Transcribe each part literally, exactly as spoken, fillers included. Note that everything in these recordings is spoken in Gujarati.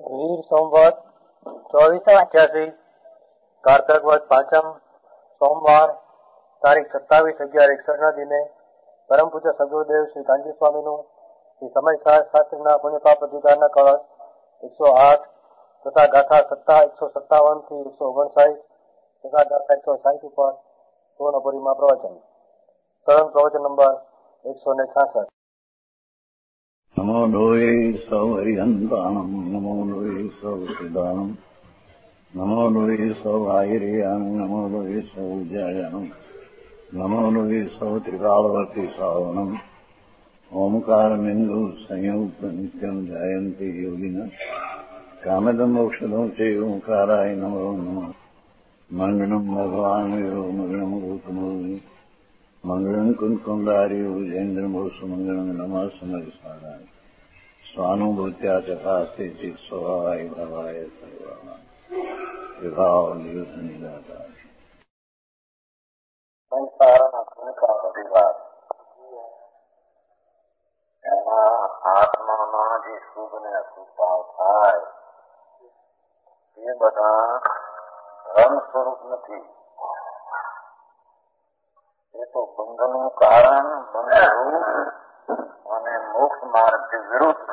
વીર સંવત ચોવીસો અઠ્યાસી કારતક વદ પાંચમ સોમવાર તારીખ સત્તાવીસ અગિયાર એકસઠ ના દિને પરમ પૂજ્ય સદગુરુદેવ શ્રી કાનજી સ્વામીનું શ્રી સમય શાસ્ત્રીના પુણ્યપાપ અધિકારના કળશ એકસો આઠ તથા ગાથા સત્તા એકસો સત્તાવન થી એકસો ઓગણસાઠ તથા ગાથા એકસો સાઠ ઉપર પૂર્ણપુરીમાં પ્રવચન. સરળ પ્રવચન નંબર એકસો ને છાસઠ. નમો લોહી સૌ હરિહંતાણમ નમો લોહી સૌ સિદ્ધાણમ નમો લોહી સૌ આયર્યામ નમો લોહી સૌ જયામ નમો લોહી સૌ ત્રિકાળવતી સાવનમ ઓમકાર બિંદુ સંયુક્ત નિત્યમ જયંતી યોગિના કામદમ મોક્ષદમ છે ઓંકારાય નમો નમઃ. મંગળમ ભગવાન વિરો મંગળમ ગૌતમોની મંગળમ કુંકુંડાર્યો જૈન્દ્રમોષ મંગળમ નમઃ સમયસારાય સ્વાનુભૂત્યા ચકાસ્તે ચિત સ્વભાવાય ભવાય સર્વા વિભાવ નિયુદ્ધ નિરાકાર સંસારના સંસ્કાર અધિકાર એમાં આત્મામાં જે શુભ ને અશુભ ભાવ થાય એ બધા ધર્મ સ્વરૂપ નથી. એ તો બંધનનું કારણ, બંધરૂપ અને મોક્ષ માર્ગથી વિરુદ્ધ.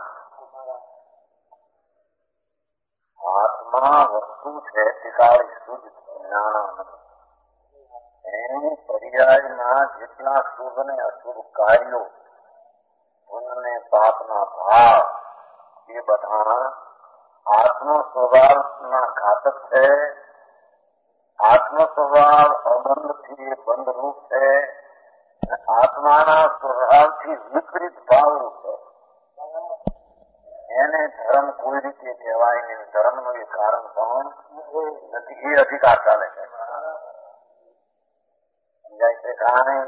આત્મા વસ્તુ છે તિકાળી શુદ્ધ જ્ઞાન. એની પર્યાયના જેટલા શુભ ને અશુભ કાર્યો, પુણ્ય પાપના ભાવ, એ બધા આત્મ સ્વભાવના ઘાતક છે. આત્મ સ્વભાવ અબંધથી બંધરૂપ છે. આત્માના સ્વભાવથી વિપરીત ભાવરૂપ છે. એને ધર્મ કોઈ રીતે કહેવાય નહીં. ધર્મનું એ કારણ પણ નથી. એ અધિકાર ચાલે છે. સમજાય છે કાંઈ?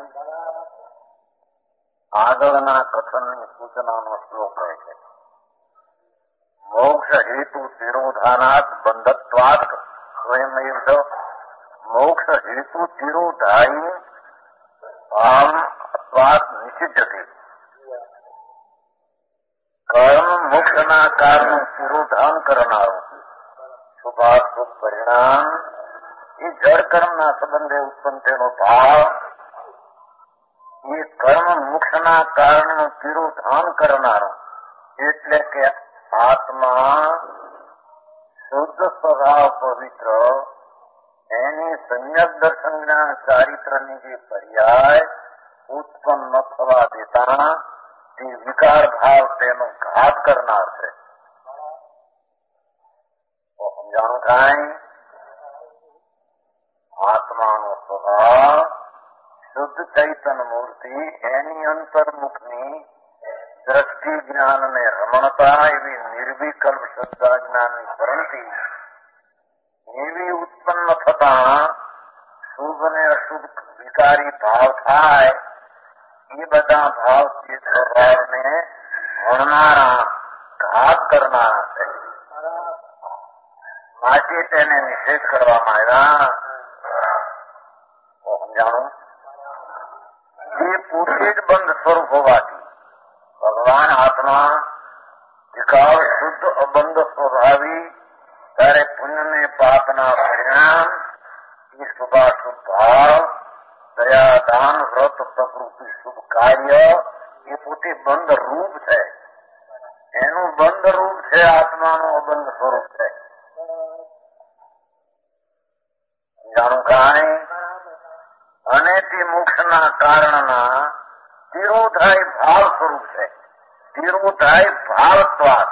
આગળના કથનની સૂચનાનો શ્લોક કહે છે, મોક્ષ હેતુ તિરોધાનાત બંધત્વાત સ્વયં મોક્ષ હેતુ તિરોધાઈ આમ અત્વાત નિષિદ્ધતે. કર્મ મોક્ષના કારણનું તિરોધાન કરનારું શુભાશુભ પરિણામ એ જળ કર્મના સંબંધે ઉત્પન્ન તેનો ભાવ, એ કર્મ મોક્ષના કારણનું તિરોધાન કરનારું એટલે કે આત્મા શુદ્ધ સ્વભાવ પવિત્ર, એની સમ્યક દર્શન જ્ઞાન ચારિત્રની જે પર્યાય ઉત્પન્ન ન થવા દેતા તે વિકાર ભાવ તેનો ઘાત કરનાર છે. સમજાણું કાંઈ? આત્માનો સ્વભાવ શુદ્ધ ચૈતન મૂર્તિ, એની અંતર્મુખની દ્રષ્ટિ જ્ઞાનને રમણતા એવી નિર્વિકલ્પ શ્રદ્ધા જ્ઞાનની પરંતિ એવી ઉત્પન્ન થતા શુભ ને અશુભ વિકારી ભાવ થાય. એ બધા ભાવ તે સ્વભાવને ભણનારા, ઘાત કરનારા છે. માટે તેને નિષેધ કરવામાં આવ્યા. સમજાણું? એ પોતે જ બંધ સ્વરૂપ હોવાથી ભગવાન આત્મા વિકાર શુદ્ધ અબંધ સ્વભાવી, ત્યારે પુણ્ય ને પાપના પરિણામ એ શુભાશુભ ભાવ, દયા દાન વ્રત પ્રકૃતિ શુભ કાર્ય એ પોતે બંધ રૂપ છે. એનું બંધ રૂપ છે, આત્માનું અબંધ સ્વરૂપ છે. જાણું કાંઈ? અને તે મોક્ષના કારણના તિરોધાય ભાવ સ્વરૂપ છે. તિરોધાય ભાવત્વાદ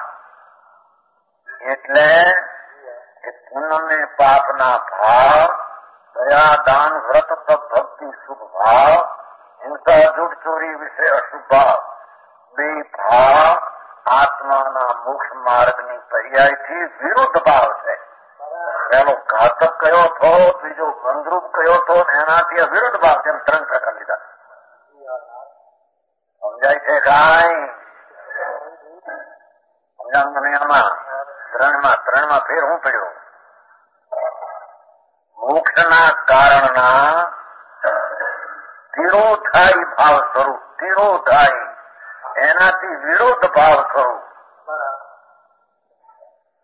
એટલે પુણ્ય ને પાપના ભાવ, દયા દાન વ્રત તપ ભક્તિ શુભ ભાવ, હિંસા જૂઠ ચોરી વિશે અશુભ ભાવ, બે ભાવ આત્માના મોક્ષ માર્ગની પર્યાયથી વિરુદ્ધ ભાવ છે. એનો ઘાતક કયો થો, બીજો બંધરૂપ કયો થો, એનાથી વિરુદ્ધ ભાવ. તેમ ત્રણ પ્રકાર લીધા. સમજાય છે કાંઈ? સમજાણ મને આમાં ત્રણમાં ત્રણમાં ફેર હું પડ્યો. મોક્ષના કારણના તિરોધાઈ ભાવ સ્વરૂપ, તિરોધાઈ એનાથી વિરુદ્ધ ભાવ સ્વરૂપ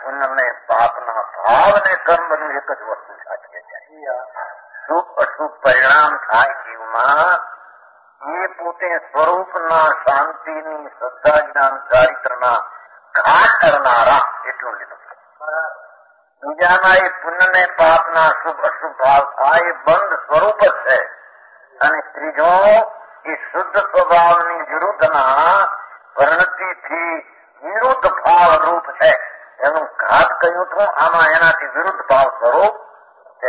પુણ્યને પાપના ભાવને કર્મ બધું એક જ વસ્તુ સાચવે છે. શુભ અશુભ પરિણામ થાય જીવમાં એ પોતે સ્વરૂપના શાંતિની શ્રદ્ધા જ્ઞાન ચારિત્રના ઘાટ કરનારા એટલું લીધું. બીજાના એ પુણ્યને પાપના શુભ અશુભ ભાવ થાય એ બંધ સ્વરૂપ જ છે. અને ત્રીજો એ શુદ્ધ સ્વભાવની વિરુદ્ધના પરિણતિથી વિરુદ્ધ ભાવ રૂપ છે. એનું ઘાત કહ્યું હતું, આમાં એનાથી વિરુદ્ધ ભાવ સ્વરૂપ છે.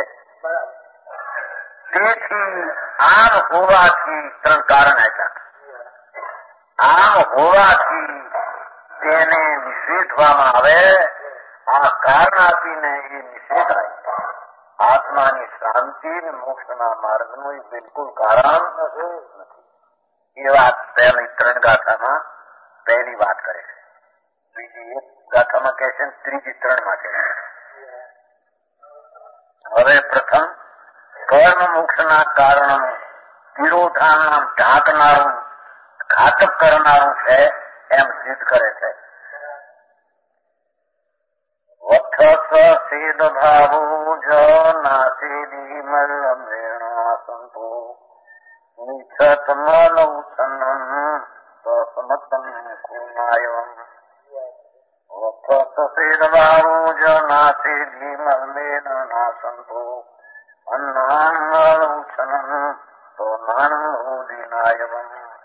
તેથી આમ હોવાથી ત્રણ કારણ આપ્યા. આમ હોવાથી તેને નિષેધવામાં આવે. આ કારણ આપીને એ નિષેધ આપ્યા. આત્માની શાંતિ અને મોક્ષના માર્ગનું એ બિલકુલ કારણ નથી. એ વાત પહેલી ત્રણ ગાથામાં પહેલી વાત કરે છે. બીજી એક ગાથામાં કહે છે, ત્રીજી ત્રણમાં કહે છે. હવે પ્રથમ કર્મ મોક્ષના કારણ વિરોધાનામ ઢાંકનારું ઘાતક કરનારું છે એમ સિદ્ધ કરે છે. વત્થ સેદ ભાવો જ નાસેદી મલ્લમેણા સંતો નિછત મનૌસનમ સમતમ કુમાયમ. વત્થ સેદ ભાવો જ નાસેદી મલ્લમેણા સંતો અન્નામ મનૌસનમ તો નાનોદિનાયમ.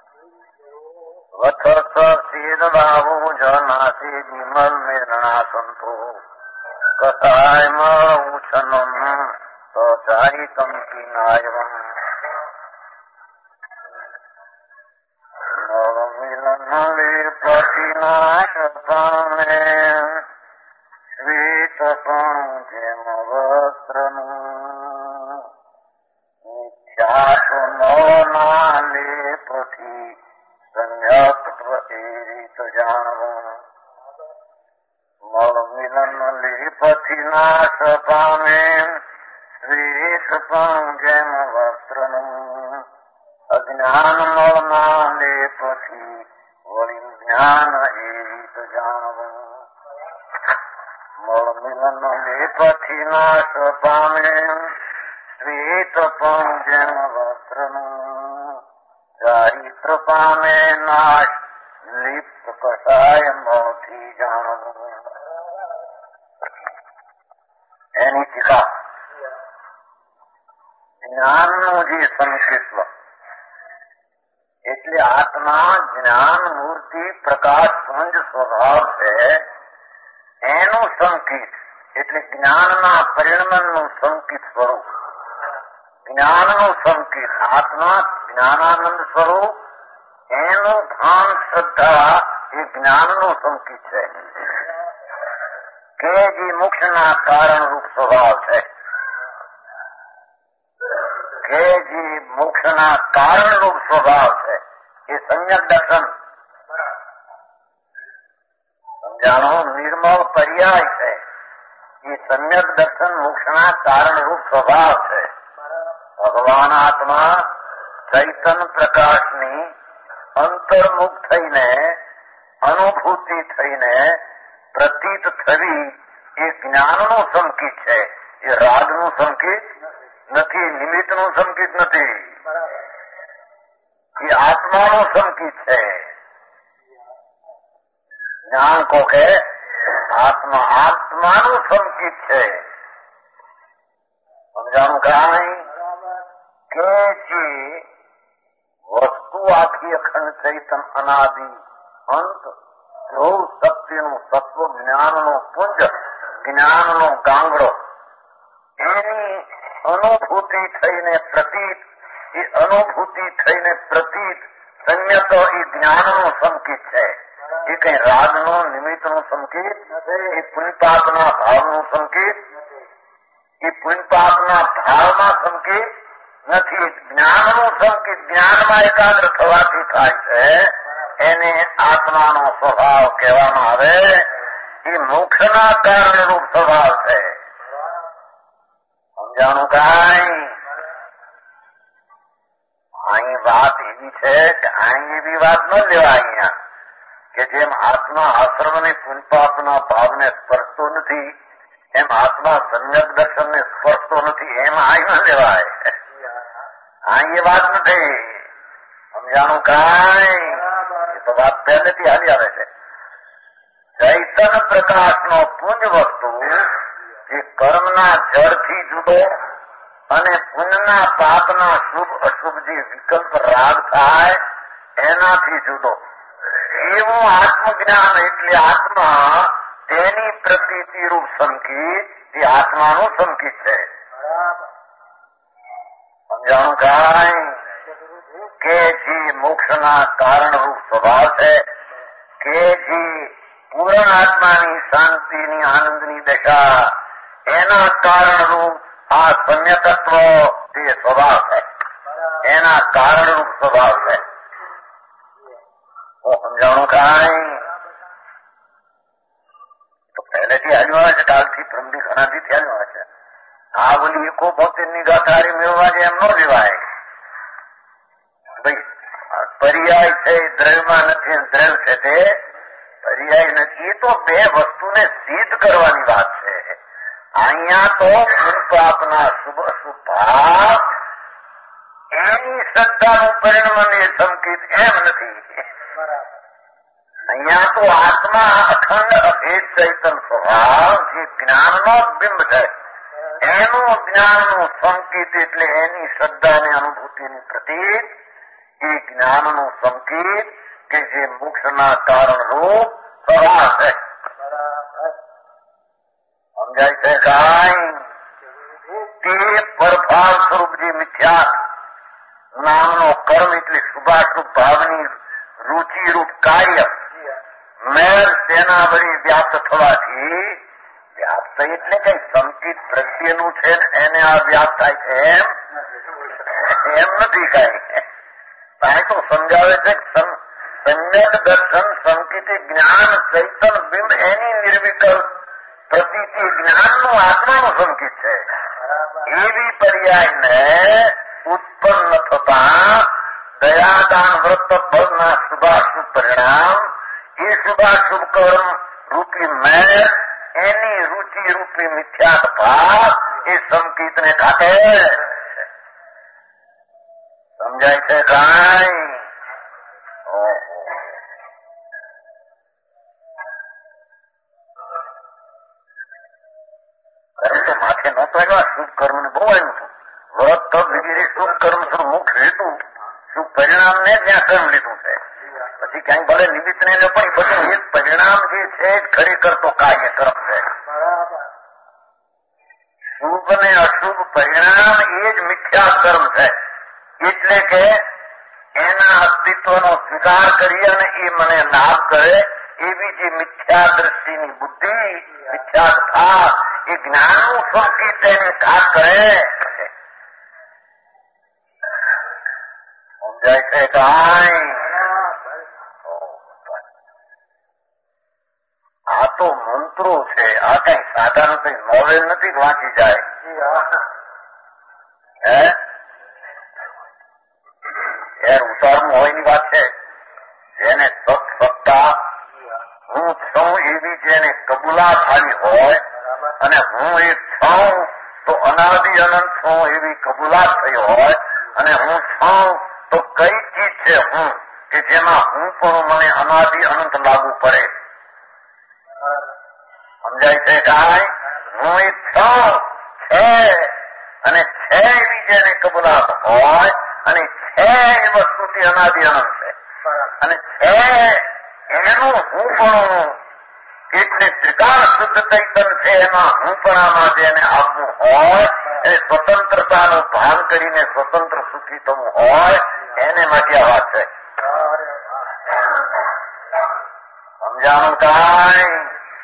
વત્થ સેદ ભાવો જ નાસેદી મલ્લમેણા સંતો કથાય મૌછનમ તો ચારિતમ કિનાયમ. નવમિલન લેપતિનાશ પામે શ્વેત પણ જેમ વસ્ત્રનું મિથ્યાત્વ ના લેપથી સંયક્ત્વ એ રીત જાણવું. મળમિલન લેપથી નાશ પામે શ્વેત પણ જેમ વસ્ત્રનું અજ્ઞાન મળના લેપથી વળી જ્ઞાન એ રીત જાણવું. મળમિલન લેપથી નાશ પામે શ્વેત પણ જેમ વસ્ત્રનું ચારિત્ર પામે નાશ લિપ્ત કસાય મોથી જાણવું. એની ટીકા જ્ઞાનનું જે સંક્ષિપ્ત એટલે આત્મા જ્ઞાન મૂર્તિ પ્રકાશ પુંજ સ્વભાવ છે એનું સંકિત એટલે જ્ઞાનના પરિણમનનું સંકિત સ્વરૂપ. જ્ઞાનનું સંકિત આત્મા જ્ઞાનાનંદ સ્વરૂપ એનું ભાન શ્રદ્ધા એ જ્ઞાનનું સંકિત છે કે જે મોક્ષના કારણરૂપ સ્વભાવ છે. કે જે મોક્ષના કારણરૂપ સ્વભાવ છે એ સમ્યક દર્શન સમજાણો નિર્મળ પર્યાય છે. એ સમ્યક દર્શન મોક્ષના કારણરૂપ સ્વભાવ છે. ભગવાન આત્મા ચૈતન પ્રકાશની અંતર્મુખ થઈને અનુભૂતિ થઈને પ્રતીત થવી એ જ્ઞાનનું સંકેત છે. એ રાગનું સંકેત નથી, નિમિત્તનું સંકેત નથી. એ આત્માનું સંકેત છે. જ્ઞાન કો કે આત્મા આત્માનું સંકેત છે. સમજાણું કાંઈ કે જે વસ્તુ આખી અખંડ ચૈતન અનાદિ અંત ધ્રુવ શક્તિનું સત્વ જ્ઞાનનો પુંજ જ્ઞાનનો ગાંગડો એની અનુભૂતિ થઈને પ્રતીત એ અનુભૂતિ થઈને પ્રતીત સંયત એ જ્ઞાનનો સંકેત છે. એ કઈ રાગનો નિમિત્તનો સંકેત એ પુણ્યપાપના ભાવનો સંકેત એ પુણ્યપાપના ભાવમાં સંકેત નથી. જ્ઞાનનું સંકેત જ્ઞાનમાં એકાગ્ર થવાથી થાય છે. એને આત્માનો સ્વભાવ કહેવામાં આવે. એ મોક્ષના કારણરૂપ સ્વભાવ છે. સમજાણું કાંઈ? અહીં વાત એવી છે કે અહીં એવી વાત ન લેવાય અહીંયા કે જેમ આત્મા આશ્રમ અને પુણ્યપાપના ભાવને સ્પર્શ સ્પર્શતો નથી એમ આત્મા સમ્યક દર્શનને સ્પર્શતો નથી એમ આઈ ન લેવાય. આ એ વાત નથી. સમજાણું કાંઈ? એ તો વાત પહેલેથી હાલી આવે છે. ચૈતન્ય પ્રકાશનો પુંજ વસ્તુ જે કર્મના જળથી જુદો અને પુણ્યના પાપના શુભ અશુભ જે વિકલ્પ રાગ થાય એનાથી જુદો એવું આત્મજ્ઞાન એટલે આત્મા તેની પ્રતીતિ રૂપ સંકેત એ આત્માનું સંકેત છે. સમજાણું કાંઈ? કે જે મોક્ષના કારણરૂપ સ્વભાવ છે, કે જે પૂર્ણ આત્માની શાંતિની આનંદની દશા એના કારણરૂપ આ સમ્યતત્વ તે સ્વભાવ છે, એના કારણરૂપ સ્વભાવ છે. સમજાણું કાંઈ? તો પહેલેથી હાલ્યું આવે છે, કાલથી પ્રમથી ઘણાથી થયેલું આવે છે. આ બોલી એકો બોતેરની ગાથારી મેળવા છે એમ ન લેવાય. ભાઈ પર્યાય છે દ્રવ્યમાં નથી, દ્રવ્ય છે તે પર્યાય નથી. એ તો બે વસ્તુને સિદ્ધ કરવાની વાત છે. અહીંયા તો પાપના શુભ અશુભ ભાવ એની શ્રદ્ધાનું પરિણામ એ સંકેત એમ નથી. અહીંયા તો આત્મા અખંડ અભેદ ચૈતન સ્વભાવ જે જ્ઞાનનો બિંબ છે એનું જ્ઞાનનું સંકેત એટલે એની શ્રદ્ધાની અનુભૂતિની પ્રતીક એ જ્ઞાનનું સંકેત કે જે મોક્ષના કારણ રૂપ સ્વભાવ છે. સમજાય છે કાંઈ? તે પરફાળ સ્વરૂપ જે મિથ્યા નામનો કર્મ એટલે શુભાશુભ ભાવની રુચિરૂપ કાર્ય મેળ તેના વળી વ્યાપ્ત થવાથી, વ્યાપ્ત એટલે કઈ સંકિત પ્રત્યેનું છે એને આ વ્યાપ્ત થાય છે એમ એમ નથી કઈ. કાંઈ તો સમજાવે છે સમ્યક દર્શન સંકિત જ્ઞાન ચૈતન બિંબ એની નિર્વિકલ્પ પ્રતીતિ જ્ઞાનનું આત્માનું સંકેત છે. એવી પર્યાયને ઉત્પન્ન થતા દયાદાન વ્રત ફળના શુભાશુભ પરિણામ એ શુભાશુભ કર્મ રૂપી મેળ એની રુચિ રૂપી મિથ્યાત ભાવ એ સંકેતને ખાતે. સમજાય છે કાંઈ? કર્મ તો માથે નહોતો આવ્યા, શુભ કર્મ ને બહુ આવ્યું હતું. વ્રત તપ વગેરે શુભ કર્મ શું મુખ હેતુ શુભ પરિણામ ને ત્યાં કર્મ લીધું છે. પછી ક્યાંય ભલે નિમિત્ત ને પણ બધું એક પરિણામ જે છે ખરેખર તો કાર્ય કર્મ છે. શુભ ને અશુભ પરિણામ એ જ મિથ્યા કર્મ છે. એટલે કે એના અસ્તિત્વનો સ્વીકાર કરી અને એ મને લાભ કરે એવી જે મિથ્યા દ્રષ્ટિની બુદ્ધિ મિથ્યા ભાવ એ જ્ઞાનનું સંકેત એને ઘાત કરે. સમજાય છે કાંઈ? આ તો મંત્રો છે, આ કઈ સાધારણ કઈ નોવેલ નથી વાંચી જાય. હે યાર ઉતારવું હોય ની વાત છે. જેને સત્સત્તા હું છું એવી જેને કબૂલાત આવી હોય અને હું એક છું તો અનાદિ અનંત છું એવી કબૂલાત થઈ હોય અને હું છું તો કઈ ચીજ છે હું કે જેમાં હું પણ મને અનાદિ અનંત લાગુ પડે. સમજાય છે કાંઈ? હું એક છું છે અને છે એવી જેને કબૂલાત હોય અને છે એ વસ્તુથી અનાદિ અનંત છે અને છે એનું હું પણ એટલે ત્રિકાળ શુદ્ધ ચૈતન છે એમાં હું પણ આમાં જેને આવવું હોય એ સ્વતંત્રતાનું ભાન કરીને સ્વતંત્ર સુખી થવું હોય એને માટે આ વાત છે. સમજાણું કાંઈ?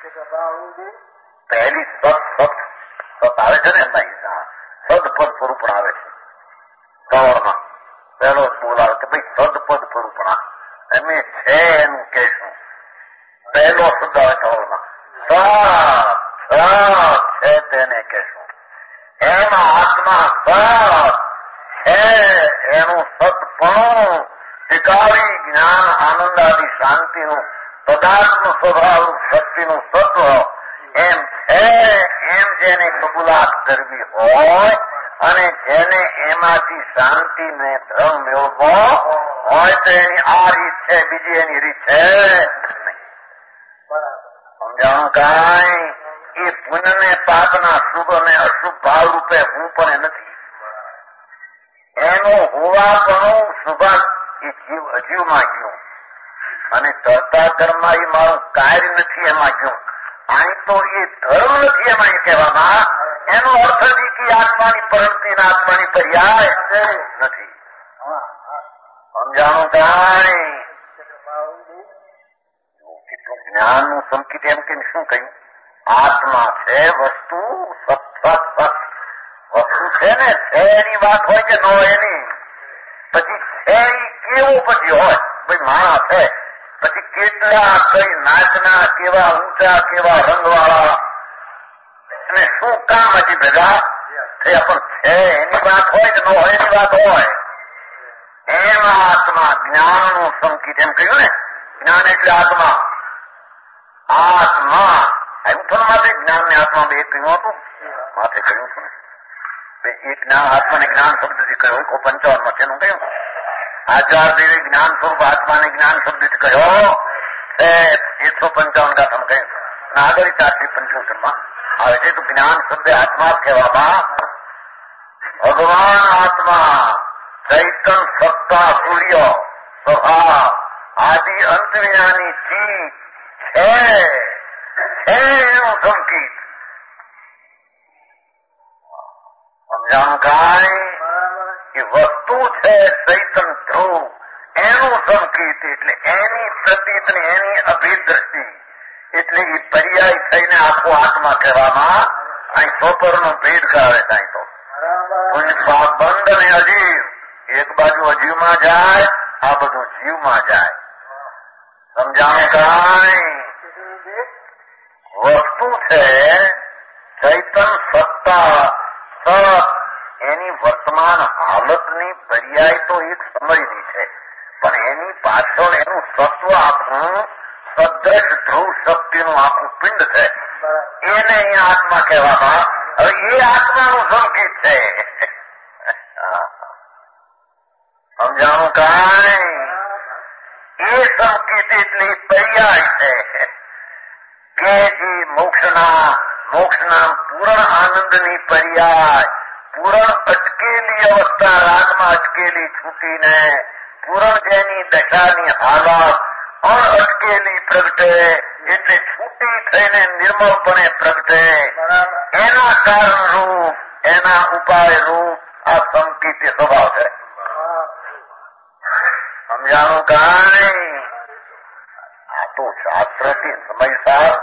પહેલી સત સત સત આવે છે ને એમના સદપદ સ્વરૂપણા આવે છે ગવર્માં. પહેલો જ બોલ આવે કે ભાઈ સદપદ સ્વરૂપણા એમ છે એનું કહેશું. પહેલો શબ્દ આવે ગવર્માં સત છે તેને કહેશું. એમાં આત્મા સત છે એનું સતપણું ટીકાવી જ્ઞાન આનંદ આદિ શાંતિનું પદાર્થનું સ્વભાવ શક્તિનું તત્વ એમ છે એમ જેને કબૂલાત કરવી હોય અને જેને એમાંથી શાંતિ ને ધર્મ મેળવો હોય તો એની આ રીત છે, બીજી એની રીત છે સમજાણું કાંઈ. એ પુણ્ય ને પાપના શુભ અને અશુભ ભાવ રૂપે હું પણ નથી. એનું હોવાપણું શુભા એ જીવ અજીવમાં ગયું અને કરતા કર્મમાં એ મારું કાર્ય નથી એમાં ગયું. અહીં તો એ ધર્મ નથી એમાં એ કહેવામાં. એનો અર્થ નથી કે આત્માની પરંતિ આત્માની પર્યાય નથી. સમજાણું કાંઈ. કેટલું જ્ઞાનનું સંકેત એમ કે શું કહ્યું? આત્મા છે વસ્તુ સત વસ્તુ છે ને છે એની વાત હોય કે ન હોય એની. પછી છે એ કેવો પછી હોય ભાઈ માણસ છે પછી કેટલા કઈ નાચના કેવા ઊંચા કેવા રંગવાળા અને શું કામ હજી ભેગા થયા પણ છે એની વાત હોય કે ન હોય એની વાત હોય. એમાં આત્મા જ્ઞાનનું સંકેત એમ કહ્યું ને. જ્ઞાન એટલે આત્મા. આત્મા એમ થોડું માથે જ્ઞાન ને આત્મા બે કહ્યું હતું માથે કહ્યું છું એક જ્ઞાન આત્માને જ્ઞાન શબ્દથી કહ્યો કો પંચાવન માં તેનું કહ્યું આચાર દેવી જ્ઞાન સ્વરૂપ આત્માને જ્ઞાન શબ્દથી કહ્યો એકસો પંચાવન ગાથામાં કહ્યું અને આગળ ચારથી પંચોતેર માં આવે છે. તો જ્ઞાન શબ્દ આત્મા કહેવામાં ભગવાન આત્મા ચૈતન સત્તા સૂર્ય સ્વભાવ આદિ અંત વિનાની ચીજ છે એનું સંકેત સમજાણું કાંઈ. એ વસ્તુ છે ચૈતન ધ્રુવ એનું સંકેત એટલે એની પ્રતીત ને એની અભિદ્રષ્ટિ એટલે એ પર્યાય થઈને આખો આત્મા કહેવામાં અહીં સોપરનો ભેદ કરાવે કાંઈ તો બંધ ને અજીવ એક બાજુ અજીવમાં જાય આ બધું જીવમાં જાય. સમજાણું કાંઈ. વસ્તુ છે ચૈતન સત્તા સત એની વર્તમાન હાલતની પર્યાય તો એક સમયની છે પણ એની પાછળ એનું સત્વ આખું સદ્રશ ધ્રુવ શક્તિનું આખું પિંડ છે એને અહીંયા આત્મા કહેવામાં. હવે એ આત્માનું સંકેત છે. સમજાણું કાંઈ. એ સંકેત એટલી પર્યાય છે કે જે મોક્ષના મોક્ષના પૂર્ણ આનંદની પર્યાય પૂર્ણ અટકેલી અવસ્થા રાગમાં અટકેલી છૂટીને પૂર્ણ જેની દશાની હાલત અણઅટકેલી પ્રગટે એટલે છૂટી થઈને નિર્મળપણે પ્રગટે એના કારણ રૂપ એના ઉપાય રૂપ આ સંકેત સ્વભાવ છે. સમજાણું કાંઈ. આ તો શાસ્ત્રથી સમયસાર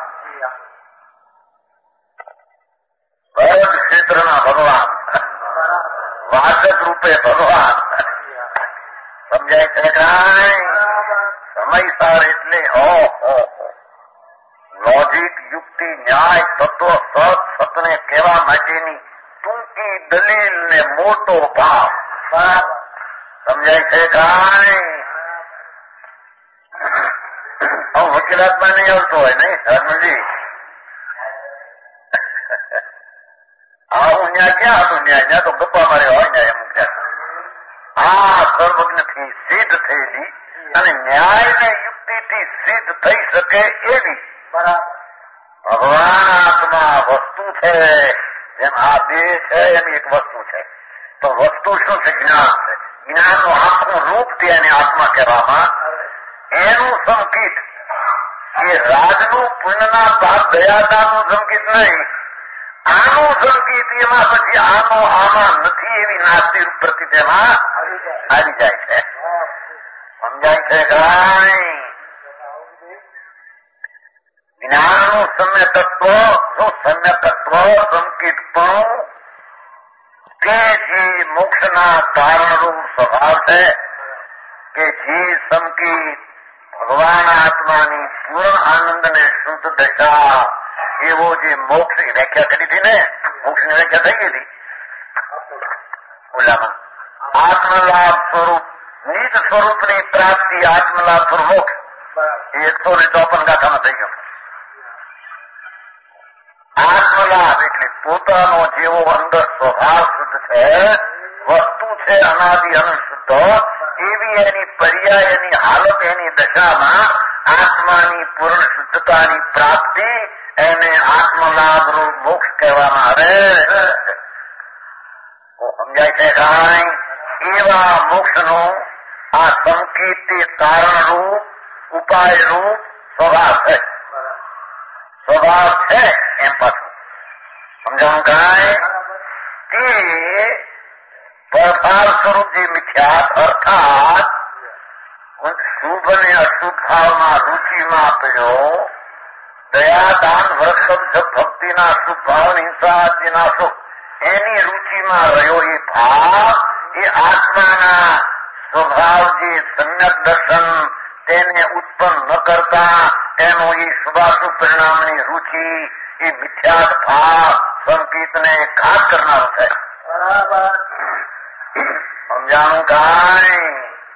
સર્વ ક્ષેત્રના ભગવાન વાચક રૂપે ભગવાન સમજાય છે કાંઈ. સમયસાર એટલે લોજિક યુક્તિ ન્યાય તત્વ સત સતને કહેવા માટેની ટૂંકી દલીલ ને મોટો ભાવ સમજાય છે કાંઈ. હું વકીલાતમાં નહીં આવતો હોય નહીં હરમનજી. હા હું ન્યાય ક્યાં હતું ન્યાય ત્યાં તો ગપ્પા મારે હોય ન્યાય અમુક ત્યાં આ સર્વજ્ઞથી સિદ્ધ થયેલી અને ન્યાય ને યુક્તિથી સિદ્ધ થઈ શકે એવી ભગવાન આત્મા વસ્તુ છે. જેમ આ બે છે એની એક વસ્તુ છે. તો વસ્તુ શું છે? જ્ઞાન છે. જ્ઞાનનું આખું રૂપ તેને આત્મા કહેવામાં. એનું સંકેત એ રાજનું પુણ્યના પાપ દયાદાનું સંકેત નહીં. આનું સંકેત એમાં પછી આનો આમાં નથી એવી નાસ્તી રૂપ પ્રતિ એમાં આવી જાય છે. સમજાય છે કાંઈ. જ્ઞાનનું સમ્ય તત્વ શું સમ્ય તત્વ સંકેત પણ કે જે મોક્ષના કારણરૂપ સ્વભાવ છે કે જે સંકેત ભગવાન આત્માની પૂર્ણ આનંદ ને શુદ્ધ દશા એવો જે મોક્ષની વ્યાખ્યા કરી હતી ને મોક્ષની વ્યાખ્યા થઈ ગઈ હતી ઓલામાં આત્મલાભ સ્વરૂપ નિજ સ્વરૂપની પ્રાપ્તિ આત્મલાભ સ્વરૂપ મોક્ષ એ એકસો ને ચોપન ગાથામાં થઈ ગયો. આત્મલાભ એટલે પોતાનો જેવો અંદર સ્વભાવ શુદ્ધ છે, વસ્તુ છે અનાદિ અનુશુદ્ધ, એવી એની પર્યાય એની હાલત એની દશામાં આત્માની પૂર્ણ શુદ્ધતાની પ્રાપ્તિ એને આત્મલાભ રૂપ મોક્ષ કહેવામાં આવે. સમજાય છે કાંઈ? એવા મોક્ષનું આ સંકેતી કારણ રૂપ ઉપાય રૂપ સ્વભાવ છે. સ્વભાવ છે એમ પાછું સમજાવું કાંઈ? તે પરફાર સ્વરૂપ જે મિથ્યાત અર્થાત શુભ અને અશુભ ભાવમાં રુચિમાં પડ્યો, દયા દાન વ્રત ભક્તિના શુભ ભાવ હિંસા આદિના શુભ એની રુચિમાં રહ્યો એ ભાવ એ આત્માના સ્વભાવ જે સમ્યક દર્શન તેને ઉત્પન્ન ન કરતા એનો એ શુભાશુભ પરિણામની રુચિ એ મિથ્યાત ભાવ સંકેતને ઘાત કરનારો છે. સમજાણું કાંઈ?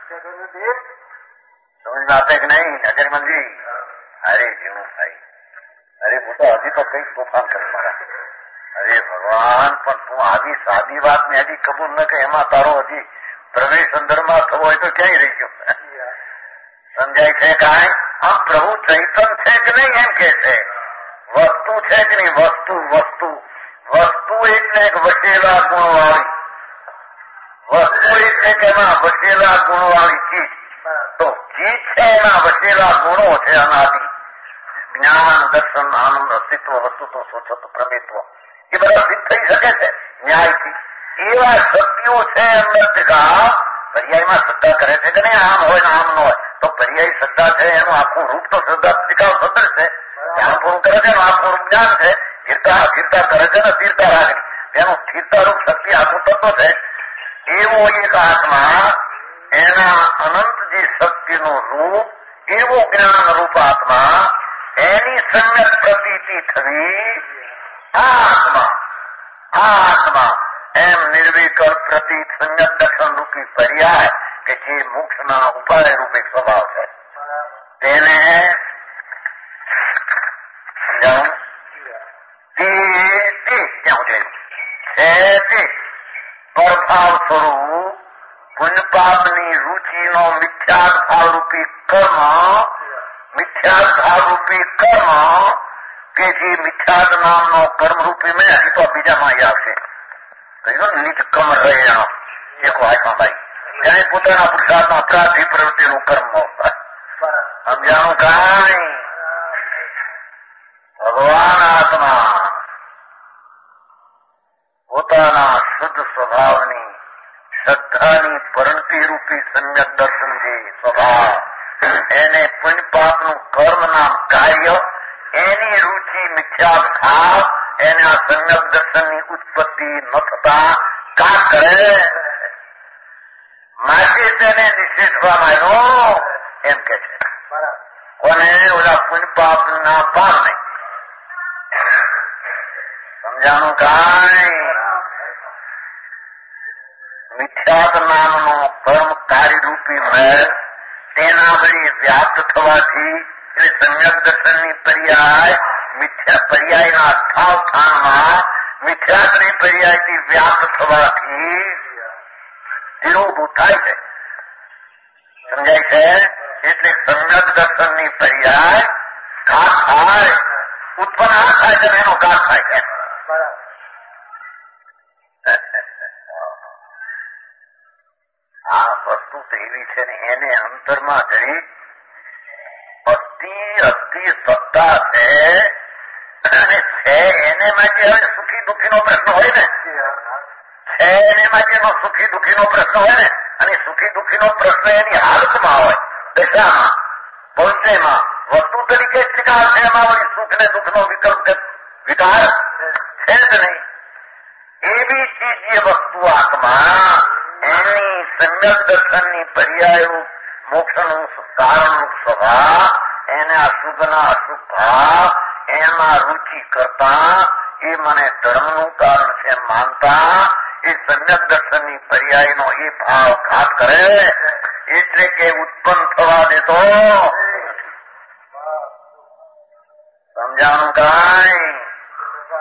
સમજ આપે કે નહીં અજયમનજી? અરે જીવું ભાઈ, અરે હું તો હજી તો કઈક તોફાન કરે મારા. અરે ભગવાન, પણ તું આવી સાદી વાત ને હજી કબૂલ ન કે એમાં તારો હજી પ્રવેશ અંદરમાં થવો હોય તો ક્યાંય રહી ગયો. સમજાય છે કાંઈ? આ પ્રભુ ચૈતન છે કે નહીં એમ કે છે. વસ્તુ છે કે નહીં? વસ્તુ વસ્તુ વસ્તુ એટલે એક વસેલા ગુણો વાળી વસ્તુ એટલે કે એમાં વસેલા ગુણો વાળી ચીજ. તો ચીજ છે એના વસેલા ગુણો છે અનાદિ જ્ઞાન દર્શન આનંદ અસ્તિત્વ વસ્તુત્વ સ્વચ્છત્વ પ્રમેત્વ એ બધા સિદ્ધ થઈ શકે છે ન્યાયથી. એવા સત્યો છે અંદર ટીકા પર્યાયમાં શ્રદ્ધા કરે છે કે નહીં? આમ હોય ને આમ ન હોય તો પર્યાય શ્રદ્ધા છે એનું આખું રૂપ તો શ્રદ્ધા ટીકા સદર છે. ધ્યાન પૂરું કરે છે એનું આખું રૂપ જ્ઞાન છે. સ્થિરતા સ્થિરતા કરે છે ને સ્થિરતા રાખણી એનું સ્થિરતા રૂપ શક્તિ આખું તત્વ છે. એવો એક આત્મા એના અનંત જે શક્તિનું રૂપ એવો જ્ઞાન રૂપ આત્મા એની સમ્યક પ્રતીતિ થવી આ આત્મા આ આત્મા એમ નિર્વિકલ્પ પ્રતીત સમ્યક દર્શન રૂપી પર્યાય કે જે મોક્ષના ઉપાય રૂપી સ્વભાવ છે તેને સમજાવું તે તે ક્યાં જયું છે તે પરભાવ સ્વરૂપ પુણ્યપાપની રુચિનો મિથ્યાત ભાવ રૂપી કર્મ મિથ્યાત ભાવ રૂપી કર્મ કે જે મિથ્યાત નામનો કર્મ રૂપી મેં હજી તો બીજામાં આવશે નિજકમ રહેણો એક વાયમાં ભાઈ ત્યાં પોતાના પુરુષાર્થમાં અપરાધી પ્રવૃત્તિનું કર્મ સમજાણું કાંઈ? ભગવાન આત્મા પોતાના શુદ્ધ સ્વભાવની શ્રદ્ધાની પરણતિ રૂપી સમ્યક દર્શન જે સ્વભાવ એને પુણ્ય પાપનું કર્મ નામ કાર્ય એની રુચિ મિથ્યા ભાવ એના સમ્યક દર્શનની ઉત્પત્તિ ન થતા કા કરે માટે તેને નિષેધવામાં આવ્યો એમ કે છે. કોને? ઓલા પુણ્ય પાપ ના પાપ નહીં. સમજાણું કાંઈ? મિથ્યાત નામનો કર્મ કાર્યરૂપી મેળ તેના વળી વ્યાપ્ત થવાથી એટલે સમ્યક દર્શનની પર્યાય મિથ્યા પર્યાયના સ્થાવ સ્થાનમાં મિથ્યાતની પર્યાયથી વ્યાપ્ત થવાથી તેઓ ઉભું થાય છે. સમજાય છે? એટલે સમ્યક દર્શનની પર્યાય ઘાત થાય ઉત્પન્ન આ થાય છે એનો ઘાત થાય છે. આ વસ્તુ તો એવી છે ને એને અંતરમાં જઈ અસ્થિ અસ્થિ સત્તા છે અને છે એને માટે હવે સુખી દુઃખીનો પ્રશ્ન હોય ને છે એને માટેનો સુખી દુઃખીનો પ્રશ્ન હોય ને અને સુખી દુઃખીનો પ્રશ્ન એની હાલતમાં હોય દશામાં ભવિષ્યમાં વસ્તુ તરીકે સ્વીકાર છે એમાં વળી સુખ ને દુઃખનો વિકલ્પ વિકાર છે જ નહીં. એવી ચીજ જે વસ્તુ આત્મા એની સમ્યક દર્શનની પર્યાયરૂપ મોક્ષનું કારણરૂપ સ્વભાવ એને અશુભના અશુભ ભાવ એમાં રુચિ કરતા એ મને ધર્મનું કારણ છે માનતા એ સમ્યક દર્શનની પર્યાયનો એ ભાવ ઘાત કરે એટલે કે ઉત્પન્ન થવા દેતો. સમજાણું કાંઈ?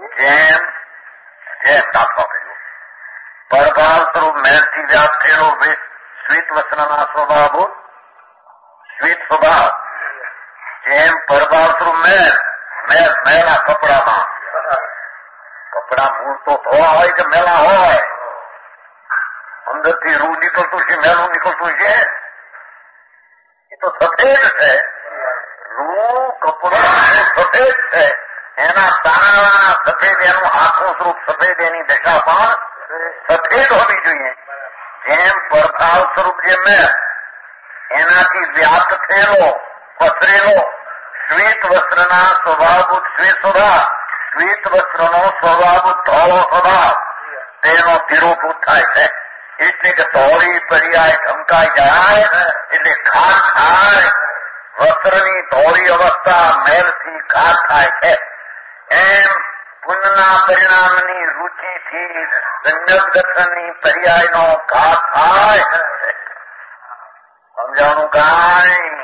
જેમ જેમ દાખલો કર્યો પરભાવ સ્વરૂપ મેળથી વ્યાપ થયેલો શ્વેત વસ્ત્રના સ્વભાવભૂત શ્વેત સ્વભાવ જેમ પરભાવ સ્વરૂપ મેળ મેળ મેળા કપડામાં કપડા મૂળ તો ધોવા હોય કે મેળા હોય અંદરથી રૂ નીકળતું છે મેલું નીકળતું છે એ તો સફેદ છે રૂ કપડું સફેદ છે એના તાણા સફેદ એનું આખું સ્વરૂપ સફેદ એની દશા પણ સફેદ હોવી જોઈએ જેમ પરભાવ સ્વરૂપ જે મેળ એનાથી વ્યાપ્ત થયેલો પસરેલો શ્વેત વસ્ત્રના સ્વભાવભૂત શ્વેત સ્વભાવ શ્વેત વસ્ત્રનો સ્વભાવભૂત ધોળો સ્વભાવ તેનો ધીરોભૂત થાય છે એટલે કે ધોળી પર્યાય ઢંકાઈ જાય એટલે ખાસ થાય વસ્ત્રની ધોળી અવસ્થા મેલથી ખાસ થાય છે એમ પુણ્યના પરિણામની રુચિથી સમ્યક દર્શનની પર્યાયનો ઘાત થાય સમજાણું કાંઈ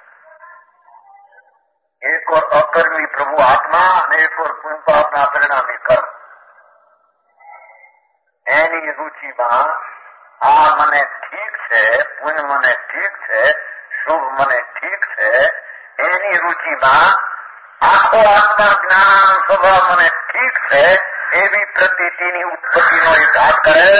એક ઓર અકર્મી પ્રભુ આત્મા અને એક ઓર પુણ્યપાપના પરિણામી કર્મ એની રુચિમાં આ મને ઠીક છે પુણ્ય મને ઠીક છે શુભ મને ઠીક છે એની રુચિમાં આખો આત્મા જ્ઞાન સ્વભાવ મને ઠીક છે એવી પ્રતીતિની ઉત્પત્તિનો એ ઘાત કરે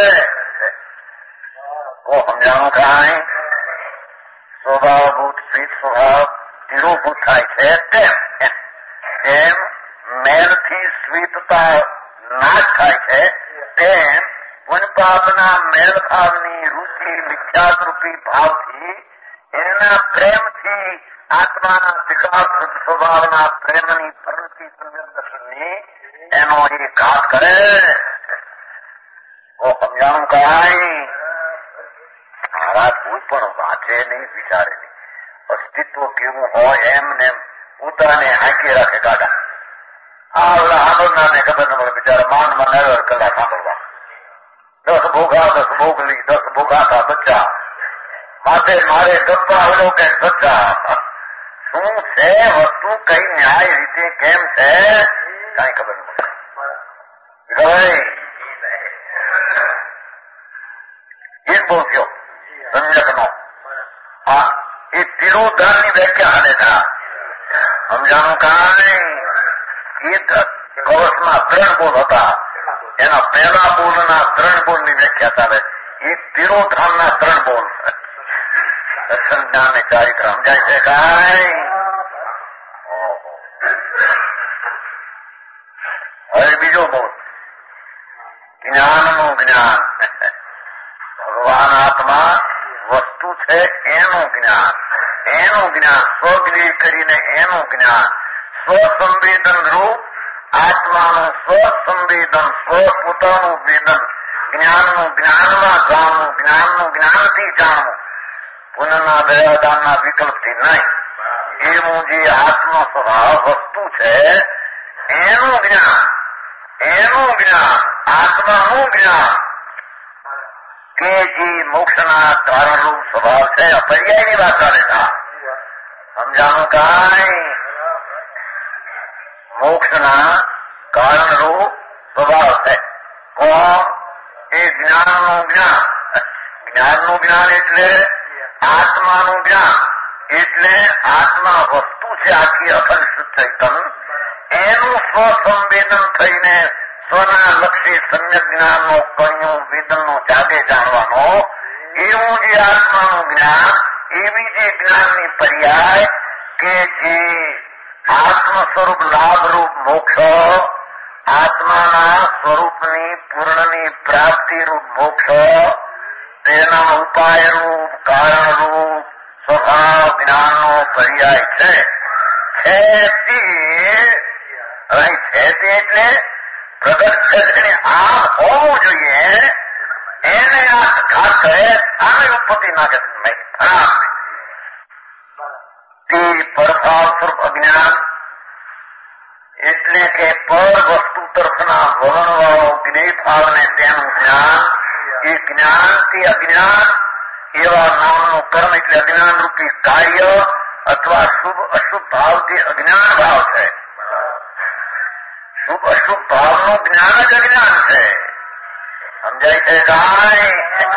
તો સમજાણું કાંઈ સ્વભાવભૂત શ્વેત સ્વભાવ ધીરોભૂત થાય છે તેમ તેમ મેલથી શ્વેતતા નાશ થાય છે તેમ પુણ્યપાપના મેળભાવની રુચિ મિથ્યારૂપી ભાવથી એના પ્રેમથી આત્માના વિકાસ સ્વભાવના પ્રેમની પ્રવૃત્તિ સંવેદનશીલની એનો એ ઘાત કરે તો સમજાણું કાંઈ આ વાત કોઈ પણ વાંચે નહીં વિચારે નહીં અસ્તિત્વ કેવું હોય એમને પોતાને હાંકી રાખે ગાડા આ ઓલા આંદોલનાને ખબર ન પડે બિચારા માનમાં નર કલાક સાંભળવા દસ ભોગા દસ ભોગલી દસ ભોગાતા બચ્ચા માથે મારે ગપ્પા ઓલો કે સચ્ચા શું છે વસ્તુ કઈ ન્યાય રીતે કેમ છે કઈ ખબર ન પડે એક બહુ થયો સંજકનો આ એ તિરોધાનની વ્યાખ્યા હાલે ના સમજાણું કાંઈ એક કવચમાં ત્રણ બોલ હતા એના પહેલા બોલના ત્રણ બોલની વ્યાખ્યા ચાલે એક તિરોધાનના ત્રણ બોલ દર્શન જ્ઞાન ને ચારિત્ર સમજાય છે કાંઈ હવે બીજો બોલ જ્ઞાનનું જ્ઞાન ભગવાન આત્મા વસ્તુ છે એનું જ્ઞાન એનું જ્ઞાન સ્વજ્ઞ કરીને એનું જ્ઞાન સ્વસંવેદન રૂપ આત્માનું સ્વસંવેદન સ્વ પોતાનું વેદન જ્ઞાનનું જ્ઞાનમાં જાણવું જ્ઞાનનું જ્ઞાનથી જાણવું પુનઃના દયાદાનના વિકલ્પથી નહીં એવું જે આત્મ સ્વભાવ વસ્તુ છે એનું જ્ઞાન એનું જ્ઞાન આત્માનું જ્ઞાન કે જે મોક્ષના કારણરૂપ સ્વભાવ છે પર્યાયની વાત કરે છે સમજાણું કાંઈ મોક્ષના કારણરૂપ સ્વભાવ છે કોણ એ જ્ઞાનનું જ્ઞાન જ્ઞાનનું જ્ઞાન એટલે આત્માનું જ્ઞાન એટલે આત્મા વસ્તુ છે આખી અખંડ શુદ્ધ ચૈતન એનું સ્વસંવેદન થઈને સ્વના લક્ષી સમ્યક જ્ઞાનનો કણ્યું વેદનનો જાગે જાણવાનો એવું જે આત્માનું જ્ઞાન એવી જે જ્ઞાનની પર્યાય કે જે આત્મ સ્વરૂપ લાભરૂપ મોક્ષ આત્માના સ્વરૂપની પૂર્ણની પ્રાપ્તિરૂપ મોક્ષ તેના ઉપાયરૂપ કારણરૂપ સ્વભાવ જ્ઞાનનો પર્યાય છે છે તે અહીં છે તે એટલે પ્રગટ છે આમ હોવું જોઈએ એને આ ઘાત કરે આને ઉત્પત્તિ ના કરે ખરાબ તે પરભાવ સ્વરૂપ અજ્ઞાન એટલે કે પર વસ્તુ તરફના વલણવાળો જ્ઞેય ભાવને તેનું જ્ઞાન એ જ્ઞાન તે અજ્ઞાન એવા નામનું કર્મ એટલે અજ્ઞાન રૂપી કાર્ય અથવા શુભ અશુભ ભાવથી અજ્ઞાન ભાવ છે શુભ અશુભ ભાવનું જ્ઞાન જ અજ્ઞાન છે. સમજાય છે કાંઈ?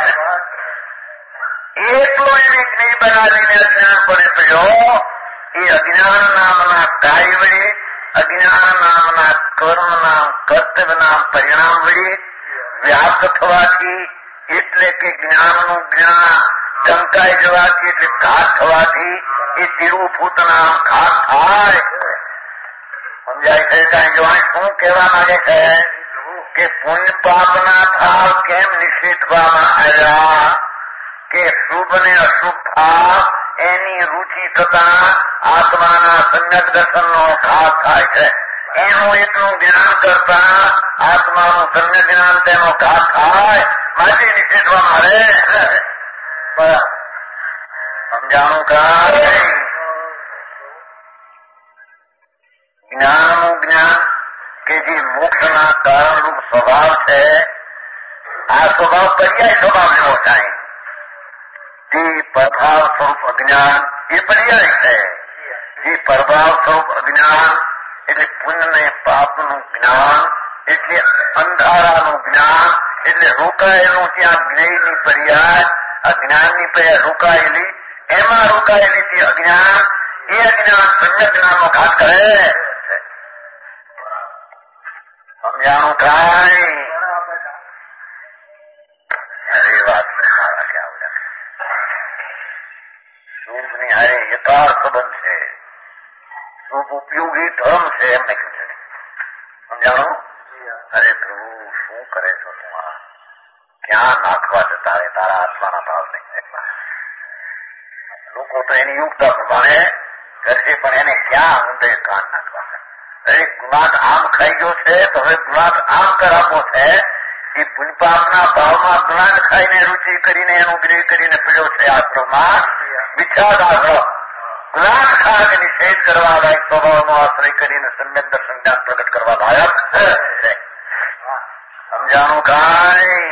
એટલો એને જ્ઞેય બનાવીને અજ્ઞાન પડે થયો. એ અજ્ઞાન નામના કાર્ય વડે, અજ્ઞાન નામના કર્મના કર્તવ્યના પરિણામ વડે વ્યાપ્ત થવાથી, એટલે કે જ્ઞાનનું જ્ઞાન ચમકાઈ જવાથી, એટલે ઘાત થવાથી એ તિરુભૂત નામ ઘાત થાય. સમજાય છે કાંઈ? જો શું કહેવા માંગે છે કે પુણ્ય પાપના ભાવ કેમ નિષેધવામાં આવ્યા? કે શુભ ને અશુભ ભાવ એની રુચિ થતા આત્માના સમ્યક દર્શનનો ઘાત થાય છે. એનું એટલું જ્ઞાન કરતા આત્માનું સમ્યક જ્ઞાન તેનો ઘાત થાય, માટે નિષેધવામાં આવે. બરાબર સમજાણું કાંઈ? જ્ઞાનનું જ્ઞાન કે જે મોક્ષના કારણરૂપ સ્વભાવ છે, આ સ્વભાવ પર્યાય સ્વભાવ લેવો થાય. જે પ્રભાવ સ્વરૂપ અજ્ઞાન એ પર્યાય છે. જે પ્રભાવ સ્વરૂપ અજ્ઞાન એટલે પુણ્ય ને પાપનું જ્ઞાન, એટલે અંધારાનું જ્ઞાન, એટલે રોકાયેલું ત્યાં જ્ઞેયની પર્યાય, અજ્ઞાનની પર્યાય રોકાયેલી, એમાં રોકાયેલી તે અજ્ઞાન, એ અજ્ઞાન સમ્યક જ્ઞાનનો ઘાત કરે. સમજાણું કાંઈ? અરે વાત મારા ક્યાં શુભની હારે યથાર્થ સંબંધ છે, શુભ ઉપયોગી ધર્મ છે, એમને કહ્યું છે. સમજાણું? અરે પ્રભુ શું કરે છો તું? આ ક્યાં નાખવા જતા રે તારા આત્માના ભાવ નહીં? લોકો તો એની યુક્તા પ્રમાણે કરશે, પણ એને ક્યાં ઊંડે કાન નાખવા? અરે ગુનાથ આમ ખાઈ ગયો છે તો હવે ગુનાથ આમ કરાવો છે. એ પુણ્યપાપના ભાવમાં ગુનાથ ખાઈને રુચિ કરીને એનું ગ્રહ કરીને પીડ્યો છે આશ્રમમાં. વિખ્યાત આશ્રમ ગુનાથ ખાને નિષેધ કરવા લાયક સ્વભાવનો આશ્રય કરીને સમ્યક દર્શન જ્ઞાન પ્રગટ કરવા લાયક છે. સમજાણું કાંઈ?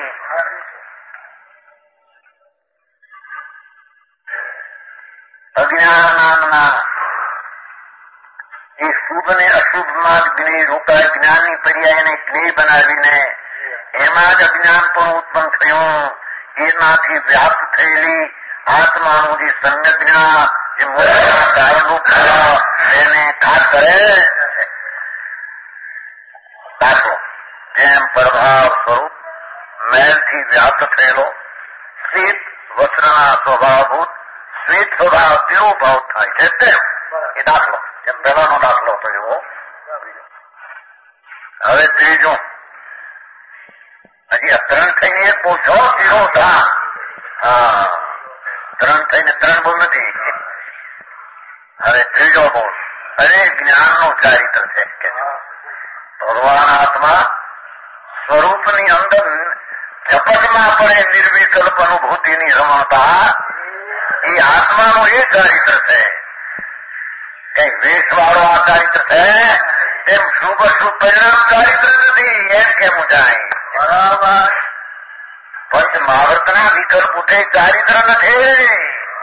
અજ્ઞાન નામના એ શુભ ને અશુભમાં જ્ઞેય રોકાય, જ્ઞાનની પર્યાય એને જ્ઞેય બનાવીને એમાં જ અજ્ઞાન પણ ઉત્પન્ન થયું. એનાથી વ્યાપ્ત થયેલી આત્માનું જે સમ્યક જ્ઞાન, જે મોક્ષના કારણરૂપ એને ઘાત કરે. દાખલો જેમ પ્રભાવ સ્વરૂપ મેલથી વ્યાપ્ત થયેલો શ્વેત વસ્ત્રના સ્વભાવભૂત શ્વેત સ્વભાવ તેવો ભાવ થાય છે, તેમ એ દાખલો જેમ પહેલાનો દાખલો હતો એવો. હવે ત્રીજો, હજી આ ત્રણ થઈને એક બહુ જો ઝીરો ધા. હા, ત્રણ થઈને ત્રણ બહુ નથી. હવે ત્રીજો બોલ, અરે જ્ઞાનનું ચારિત્ર છે કે ભગવાન આત્મા સ્વરૂપની અંદર ઝપટમાં પડે નિર્વિકલ્પ અનુભૂતિની રમણતા, એ આત્માનું એ ચારિત્ર છે. કઈ વેશવાળો આ ચારિત્ર છે, તેમ શુભ શુભ પરિણામ ચારિત્ર નથી, એમ કેમ જાય? બરાબર. પંચ મહાવર્તના વિકલ્પ ઉઠે ચારિત્ર નથી.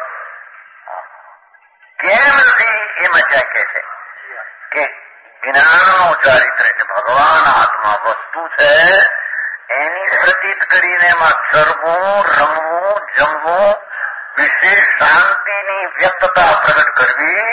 કેમ નથી? એમાં ક્યાં કે છે કે જ્ઞાનનો ચારિત્ર છે. ભગવાન આત્મા વસ્તુ છે, એની પ્રતીત કરીને એમાં ચરવું, રમવું, જમવું, વિશેષ શાંતિની વ્યક્તતા પ્રગટ કરવી.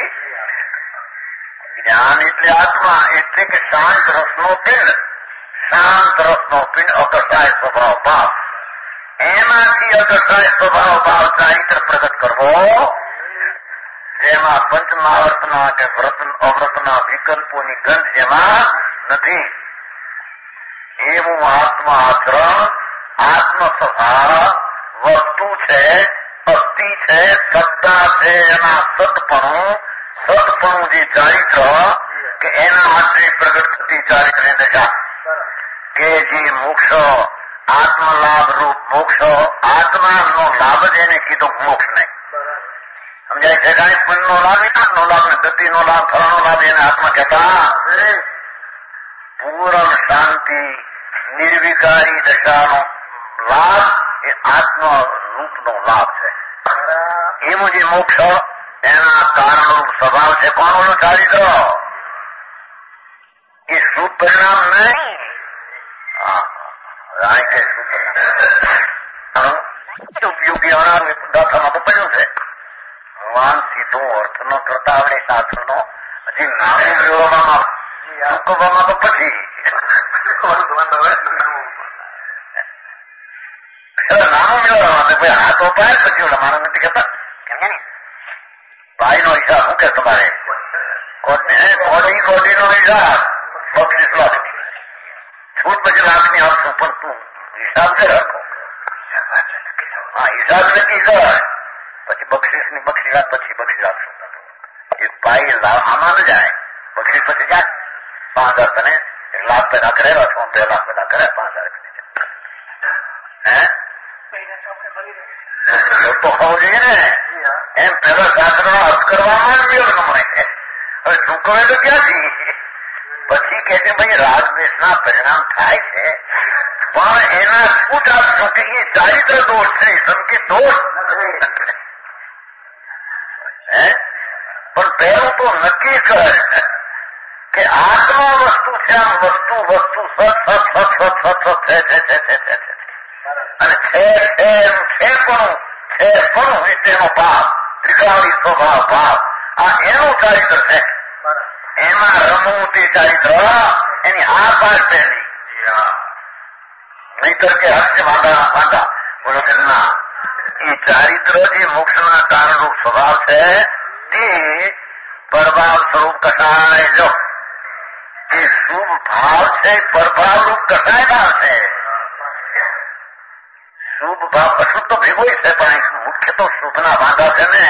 જ્ઞાન એટલે આત્મા, એટલે કે શાંત રસનો પિંડ, શાંત રસનો પિંડ, અકસાય સ્વભાવ ભાવ, એમાંથી અકસાય સ્વભાવ ભાવ ચારિત્ર પ્રગટ કરવો, જેમાં પંચમહાવર્તના કે વ્રત અવ્રતના વિકલ્પોની ગંધ જેમાં નથી. એવું આત્મા આચરણ, આત્મ સ્વભાવ વસ્તુ છે, અસ્થિ છે, સત્તા છે, એના સતપણું, સતપણું જે ચારિત્ર કે એના માટે પ્રગટ થતી ચારિત્રની દશા, કે જે મોક્ષ આત્મલાભ રૂપ મોક્ષ, આત્માનો લાભ જ એને કીધો મોક્ષ નહીં. સમજાય છે કાંઈ? પુણ્યનો લાભ, વિકાસનો લાભ ને ગતિનો લાભ, ફળનો લાભ એને આત્મા કહેતા. પૂર્ણ શાંતિ નિર્વિકારી દશાનો લાભ એ આત્મ રૂપનો લાભ છે. એવું જે મોક્ષ એના કારણરૂપ સ્વભાવ છે. કોણનો ચારિત્ર? એ શુભ પરિણામ નહીં. રાય કે શુભ પરિણામ ઉપયોગી આવનારું દાખામાં તો પડ્યું છે. ભગવાન સીધો અર્થ નો કરતા આવડે શાસ્ત્રનો હજી નામ મેળવવામાં ચૂકવવામાં તો પછી નામું મેળવવામાં ભાઈ હાથ ઉપાય પછી ઓલા માણસ નથી કહેતા ભાઈ નો હિસાબ શું કે તમારે કોડી કોડી નો હિસાબ બક્ષીસ લાખ છૂટ પછી લાખ ની આપશું પણ તું હિસાબ છે રાખો. હા હિસાબ નક્કી કર પછી બક્ષીસ ની બક્ષી પછી બક્ષી આપશું. એ ભાઈ આમાં ન જાય બક્ષીસ પછી જાય પાંચ હજાર તને એક લાખ પેદા કરેલા છો બે લાખ પેદા કરે પાંચ હજાર હે તો હોવું જોઈએ ને. એમ પેલા શાસ્ત્ર નો અર્થ કરવામાં જ વિયોગ ન મળે છે. હવે ચૂકવે તો ક્યાંથી? પછી કે છે ભાઈ રાગદ્વેષ ના પરિણામ થાય છે પણ એના છૂટ આપશું કે એ ચારિત્ર દોષ છે સંકેત દોષ હે. પણ પહેલું તો નક્કી કર કે આત્મા વસ્તુ છે. આમ વસ્તુ વસ્તુ સત સત સત સત સત છે છે છે છે છે અને છે છે એમ છે પણ છે પણ વિશેનો ભાવ ત્રિકાળી સ્વભાવ ભાવ આ એનું ચારિત્ર છે. એમાં રમવું તે ચારિત્ર એની આ પાર પહેલી નહીતર કે હસ્ય વાંધા વાંધા બોલો કે ના એ ચારિત્ર જે મોક્ષના કારણરૂપ સ્વભાવ છે તે પરભાવ સ્વરૂપ કસાય જો એ શુભ ભાવ છે પરભાવ રૂપ કસાય ભાવ છે. શુભ ભાવ અશુભ તો ભેગો છે પણ મુખ્ય તો શુભના વાંધા છે ને.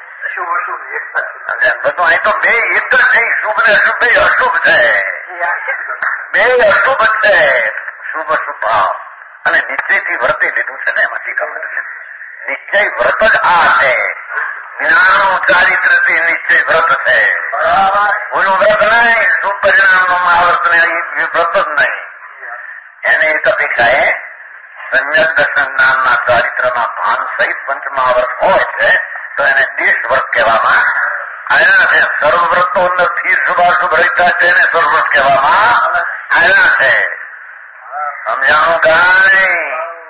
બધું અહીં તો બે એક જ છે. શુભ ને અશુભ બે અશુભ છે. બે અશુભ છે શુભ અશુભ ભાવ અને નિશ્ચયથી વર્તે લીધું છે ને એમાં શીખવા છે. નિશ્ચય વ્રત જ આ છે. જ્ઞાનનું ચારિત્ર તે નિશ્ચય વ્રત છે. ઓલું વ્રત નહીં શુભ પરિણામ નું મહાવ્રત ને વ્રત જ નહીં. એને એક અપેક્ષા એ સંયમ દર્શન જ્ઞાનના ચારિત્રના ભાન સહિત પંચમહાવ્રત હોય છે તો એને દેશ વ્રત કહેવામાં આવ્યા છે. સર્વવ્રત તો અંદર સ્થિર શુભાશુભ રહેતા છે એને સર્વવ્રત કહેવામાં આવ્યા છે. સમજાણું કાંઈ?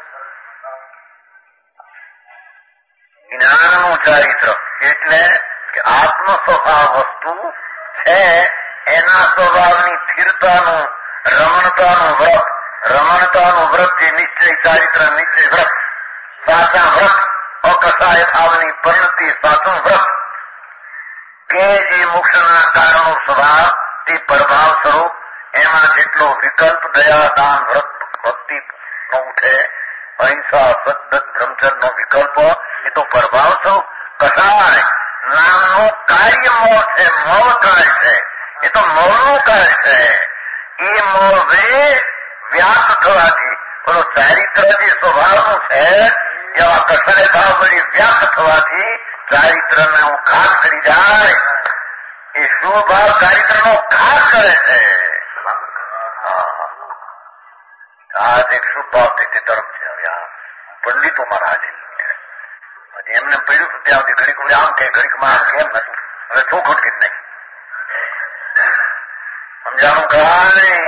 જ્ઞાનનું ચારિત્ર એટલે કે આત્મ સ્વભાવ વસ્તુ છે એના સ્વભાવની સ્થિરતાનું રમણતાનું વ્રત રમણતાનું વ્રત જે નિશ્ચય ચારિત્ર નિશ્ચય વ્રત સાચા વ્રત અકસાય ભાવની પરિણતિ સાચું વ્રત કે જે મોક્ષના કારણો સ્વભાવ તે પ્રભાવ સ્વરૂપ એમાં જેટલો વિકલ્પ દયા દાન વ્રત ભક્તિ નો ઉઠે અહિંસા સદગત બ્રહ્મચર્ય નો વિકલ્પ એ તો પ્રભાવ સ્વરૂપ કસાય નામનું કાર્ય મોહ છે. મોહ કાર્ય છે એ તો મોહનું કાર્ય છે. એ મોહે વ્યાસ થવાથી પેલો ચારિત્ર જે સ્વભાવનું છે એવા કસાય ભાવ વળી વ્યાસ થવાથી ચારિત્ર ને હું ઘાત કરી જાય. એ શુભ ભાવ ચારિત્ર નો ઘાત કરે છે. આ એક શુભ ભાવ તે ધર્મ છે. હવે આ પંડિતો મારા હાજર એમને પડ્યું હતું ત્યાં સુધી ઘડીક આમ કે ઘડીક માં આમ કેમ નથી. હવે ચોખટ કે નહીં સમજાણું કાંઈ?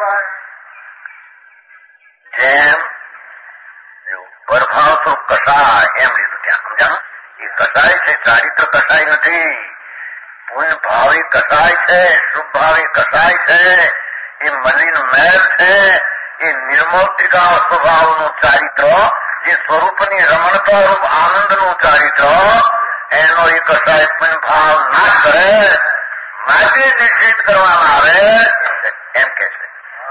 જેમ પ્રભાવ તો કસાય એમ લીધું ત્યાં સમજાણું. એ કસાય છે ચારિત્ર કસાય નથી. પુણ્ય ભાવે કસાય છે શુભ ભાવે કસાય છે. એ મલિન મેલ છે. એ નિર્મૌક્તિકા સ્વભાવનું ચારિત્ર જે સ્વરૂપની રમણતા રૂપ આનંદનું ચારિત્ર એનો એ કસાય પુણ્ય ભાવ ના કરે માટે નિશ્ચિત કરવામાં આવે એમ કે છે.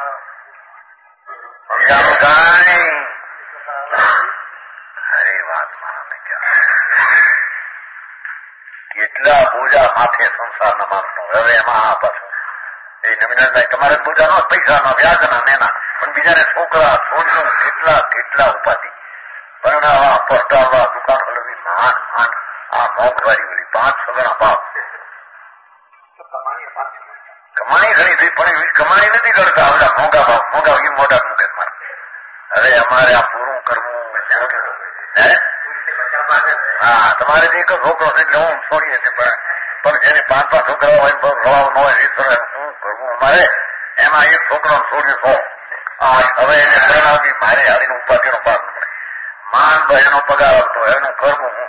સમજાવું કાંઈ? અરે વાતમાં અમે ક્યાં કેટલા બોજા માથે સંસારના માણસનો. હવે એમાં આ પાછું એ નવીનભાઈ તમારે બોજા નો પૈસાનો વ્યાજના નેના પણ બીજાને છોકરા છોડ્યું કેટલા કેટલા ઉપાધિ પરણાવા પસ્તાવવા દુકાન હલવી માંડ માંડ આ મોંઘવારી વળી પાંચ સગણા ભાવ કમાણી ઘણી થઈ પણ એવી કમાણી નથી કરતા. બધા મોંઘા ભાવ મોંઘા એ મોટા મૂકે મારે. હવે અમારે આ પૂરું કરવું હે હા તમારે જે એક છોકરો છે એટલે હું છોડીએ છીએ પણ જેને પાંચ પાંચ છોકરા હોય રવાવ ન હોય રીત શું કરવું અમારે એમાં એક છોકરો છોડ્યું સો હવે એને પ્રણાવી મારે હારીને ઉપાધિનો ભાગ મળે માન ભાઈનો પગાર આવતો એનું કરવું હું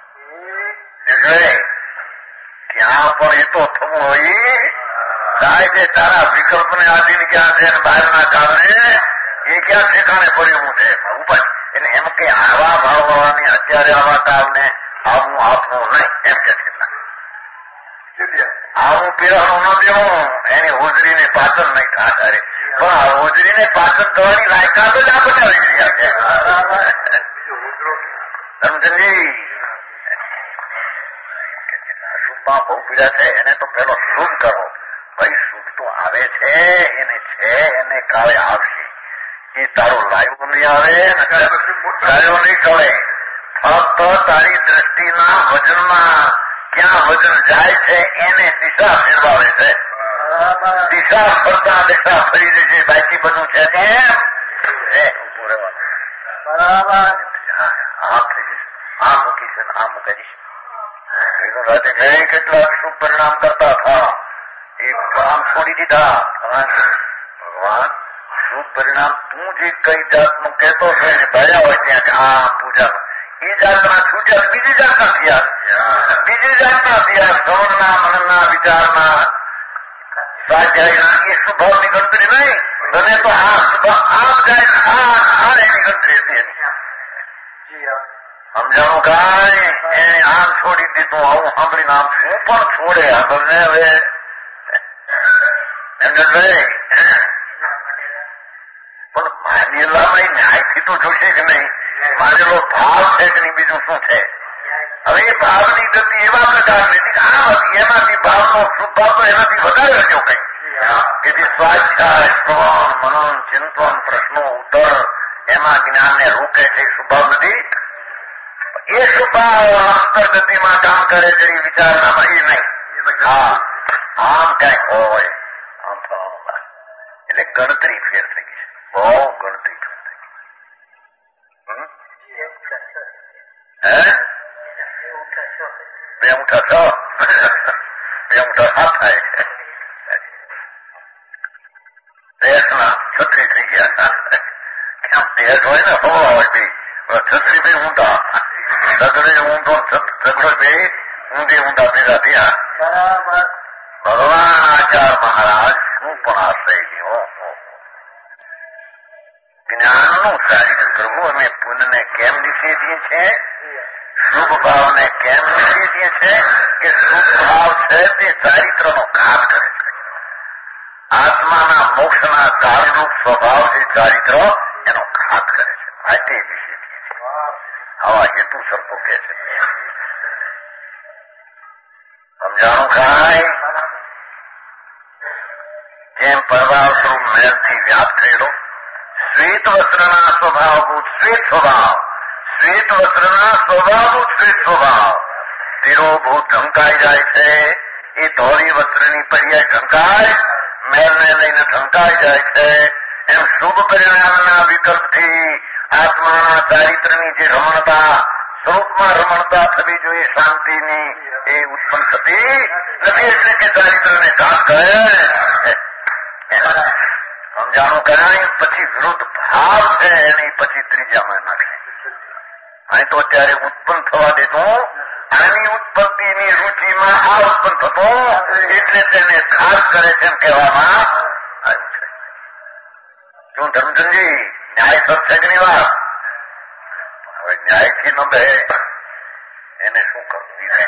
ક્યાં પણ એ તો થવું હોય સાહેબ તારા વિકલ્પ ને આધીન ક્યાં છે બહારના કારણે એ ક્યાં ઠેકાણે પડ્યું છે ઉપાધિ એટલે એમ કે આવા ભાવવાળાની અત્યારે આવા કારણે આવું આપવું નહીં એમ કે છે આવું પીવાનું ન દેવું એની હોજરીને પાચન નહીં થા કરે પણ આ હોજરીને પાચન થવાની લાયકાત જ આ બતાવી રહ્યા છે સમજી શુભમાં બહુ પીડા છે એને તો પેલો શુભ કરો ભાઈ શુભ તો આવે છે એને છે એને કાળે આવશે એ તારું લાયું નહીં આવે લાયો નહીં કરે ફક્ત તારી દ્રષ્ટિના વજનમાં ક્યાં વજન જાય છે એને દિશા ફેરવાવે છે દિશા ફરતા દિશા ફરી જશે બાકી બધું છે એમ ઉભું રહેવાનું બરાબર આમ થઈ જશે આ મૂકીશ આ મૂકી રાતે ગયે કેટલાક શુભ પરિણામ કરતા હતા એક કામ છોડી દીધા ભગવાન શુભ પરિણામ તું જે કઈ જાતનું કહેતો છે એને ભર્યા હોય ત્યાં આ પૂજા એ જાતના છૂટ્યા બીજી જાતના થયા બીજી જાતના થયા શ્રવણના મનના વિચારના સ્વાધ્યાયના એ સ્વભાવની ગણતરી નહીં મને તો આ સ્વભાવ આમ જાય આ એની ગણતરી હતી સમજાણું કાંઈ એને આમ છોડી દીધું આવું સાંભળીને આમ શું પણ છોડે આપણને હવે એમને પણ માનેલામાં ન્યાયથી તો જોશે કે નહીં માનેલો ભાવ છે કે નહીં બીજું શું છે હવે એ ભાવની ગતિ એવા પ્રકારની આમ હતી એમાંથી ભાવનો શુભ ભાવ તો એનાથી વધારે રહ્યો કઈ કે જે સ્વાધ્યાય શ્રવણ મનન ચિંતન પ્રશ્નો ઉત્તર એમાં જ્ઞાનને રોકે છે સ્વભાવ નથી એ સ્વભાવ અંતર્ગતિમાં કામ કરે છે એ વિચારણામાં એ નહીં હા આમ ક્યાંક હોય આમ થવાનું એટલે ગણતરી ફેર થઈ ગઈ છે બહુ ગણતરી ફેર થઈ ગઈ હે બે ઉઠા છ બે ઉઠા સાત થાય દેશના છત્રી થઈ ગયા કેમ દેશ હોય ને હવા હોય બી છત્રી બી ઊંધા સગડે ઊંધો સગડો બે ઊંધી ઊંધા ભેગા થયા ભગવાન આચાર મહારાજ શું પણ આશ્રય લ્યો જ્ઞાનનું કાર્ય કરવું અમે પુણ્યને કેમ નિષેધીએ છે શુભ ભાવને કેમ નિષેધીએ છે કે શુભ ભાવ છે તે ચારિત્રનો ઘાત કરે છે આત્માના મોક્ષના કારણરૂપ સ્વભાવ છે ચારિત્ર એનો ઘાત કરે છે માટે નિષેધીએ છે આવા હેતુ સરખો કે છે સમજાણું ખાય જેમ પરવાવસ્વરૂપ મેલથી વ્યાપ થયેલો શ્વેત વસ્ત્રના સ્વભાવભૂત શ્વેત સ્વભાવ શ્વેત વસ્ત્રના સ્વભાવભૂત શ્વેત સ્વભાવ તિરોભૂત ઢંકાઈ જાય છે એ ધોળી વસ્ત્રની પર્યાય ઢંકાય મેલને લઈને ઢંકાઈ જાય છે એમ શુભ પરિણામના વિકલ્પથી આત્માના ચારિત્રની જે રમણતા સ્વરૂપમાં રમણતા થવી જોઈએ શાંતિની એ ઉત્પન્ન થતી નથી એટલે કે ચારિત્રને ઘાત કરે સમજાણું કરાય પછી વિરુદ્ધ ભાવ છે એની પછી ત્રીજામાં નાખે અહીં તો અત્યારે ઉત્પન્ન થવા દેતું આની ઉત્પત્તિની રુચિમાં આ ઉત્પન્ન થતો એટલે તેને ઘાત કરે છે એમ કહેવામાં આવ્યું છે શું ધર્મચંદજી ન્યાય સત્સંગની વાત હવે ન્યાયથી ન બે એને શું કરવું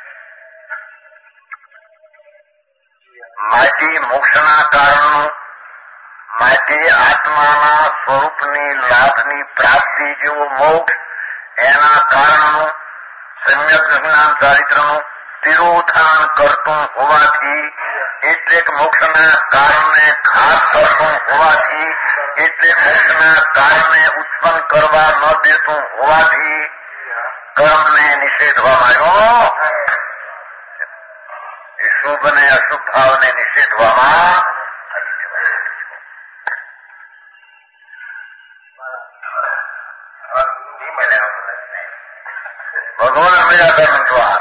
માટી મોક્ષના કારણો માટી આત્માના સ્વરૂપની લાભની પ્રાપ્તિ જેવો મોક્ષ એના કારણનું સમ્યક જ્ઞાન ચારિત્રનું તિરોધાન કરતું હોવાથી એટલે મોક્ષના કારણે ઘાત કરતું હોવાથી એટલે મોક્ષના કારણે ઉત્પન્ન કરવા ન દેતું હોવાથી કર્મને નિષેધવામાં આવ્યો એ શુભ અને અશુભ ભાવને નિષેધવામાં ભગવાન નિરાકરણ દ્વાર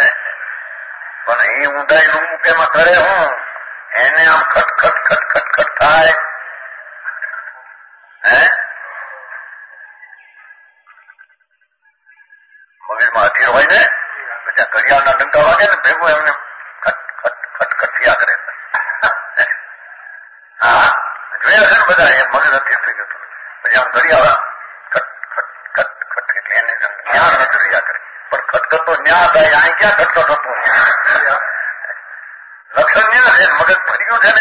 પણ એ ઊંડાઈ નું મૂકેમાં કરે હું એને આમ ખટખટ ખટખટ ખટ થાય હે મગજમાં અધીર હોય ને પછી ઘડિયાળના ડંકા વાગે ને ભેગું એમને ખટખટિયા કરે હા જોયા છે ને બધા એ મગજ અધીર થઈ ગયું પછી આમ ઘડિયાળ ખટ ખટ ખટ ખટ એટલે એને જ્ઞાન ન કર્યા કરે પણ ખટખટ તો ન્યા થાય અહીં ક્યાં ખટખટ હતું લક્ષણ ન્યા છે મગજ ફરી ગયું છે ને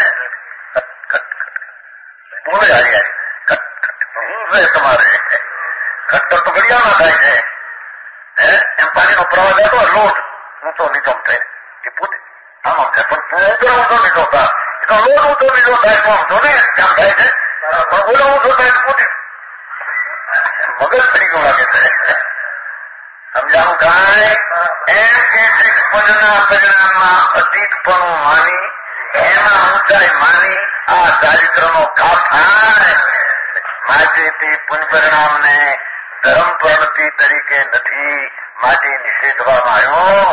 બોલે હારી હારી ખટખટ હું છે તમારે ખટખટ તો ઘડિયાળમાં થાય છે હે એમ પાણીનો પ્રવાહ જતો લોટ ઊંચો નીચો થાય એ પોતે આમ આમ થાય પણ તું ઊંચો નીચો થાય તો લોટ ઊંચો નીચો થાય તો ઊંચો ને કેમ થાય છે પણ બોલો ઊંચો થાય પોતે મગજ ફરી ગયું લાગે છે સમજાવું કાંઈ એમ કે પદના પરિણામમાં અધિકપણું માની એમાં ઊંચાઈ માની આ ચારિત્રનો ઘાત થાય માટે તે પુનઃપરિણામને ધર્મ પ્રવૃત્તિ તરીકે નથી માટે નિષેધવામાં આવ્યો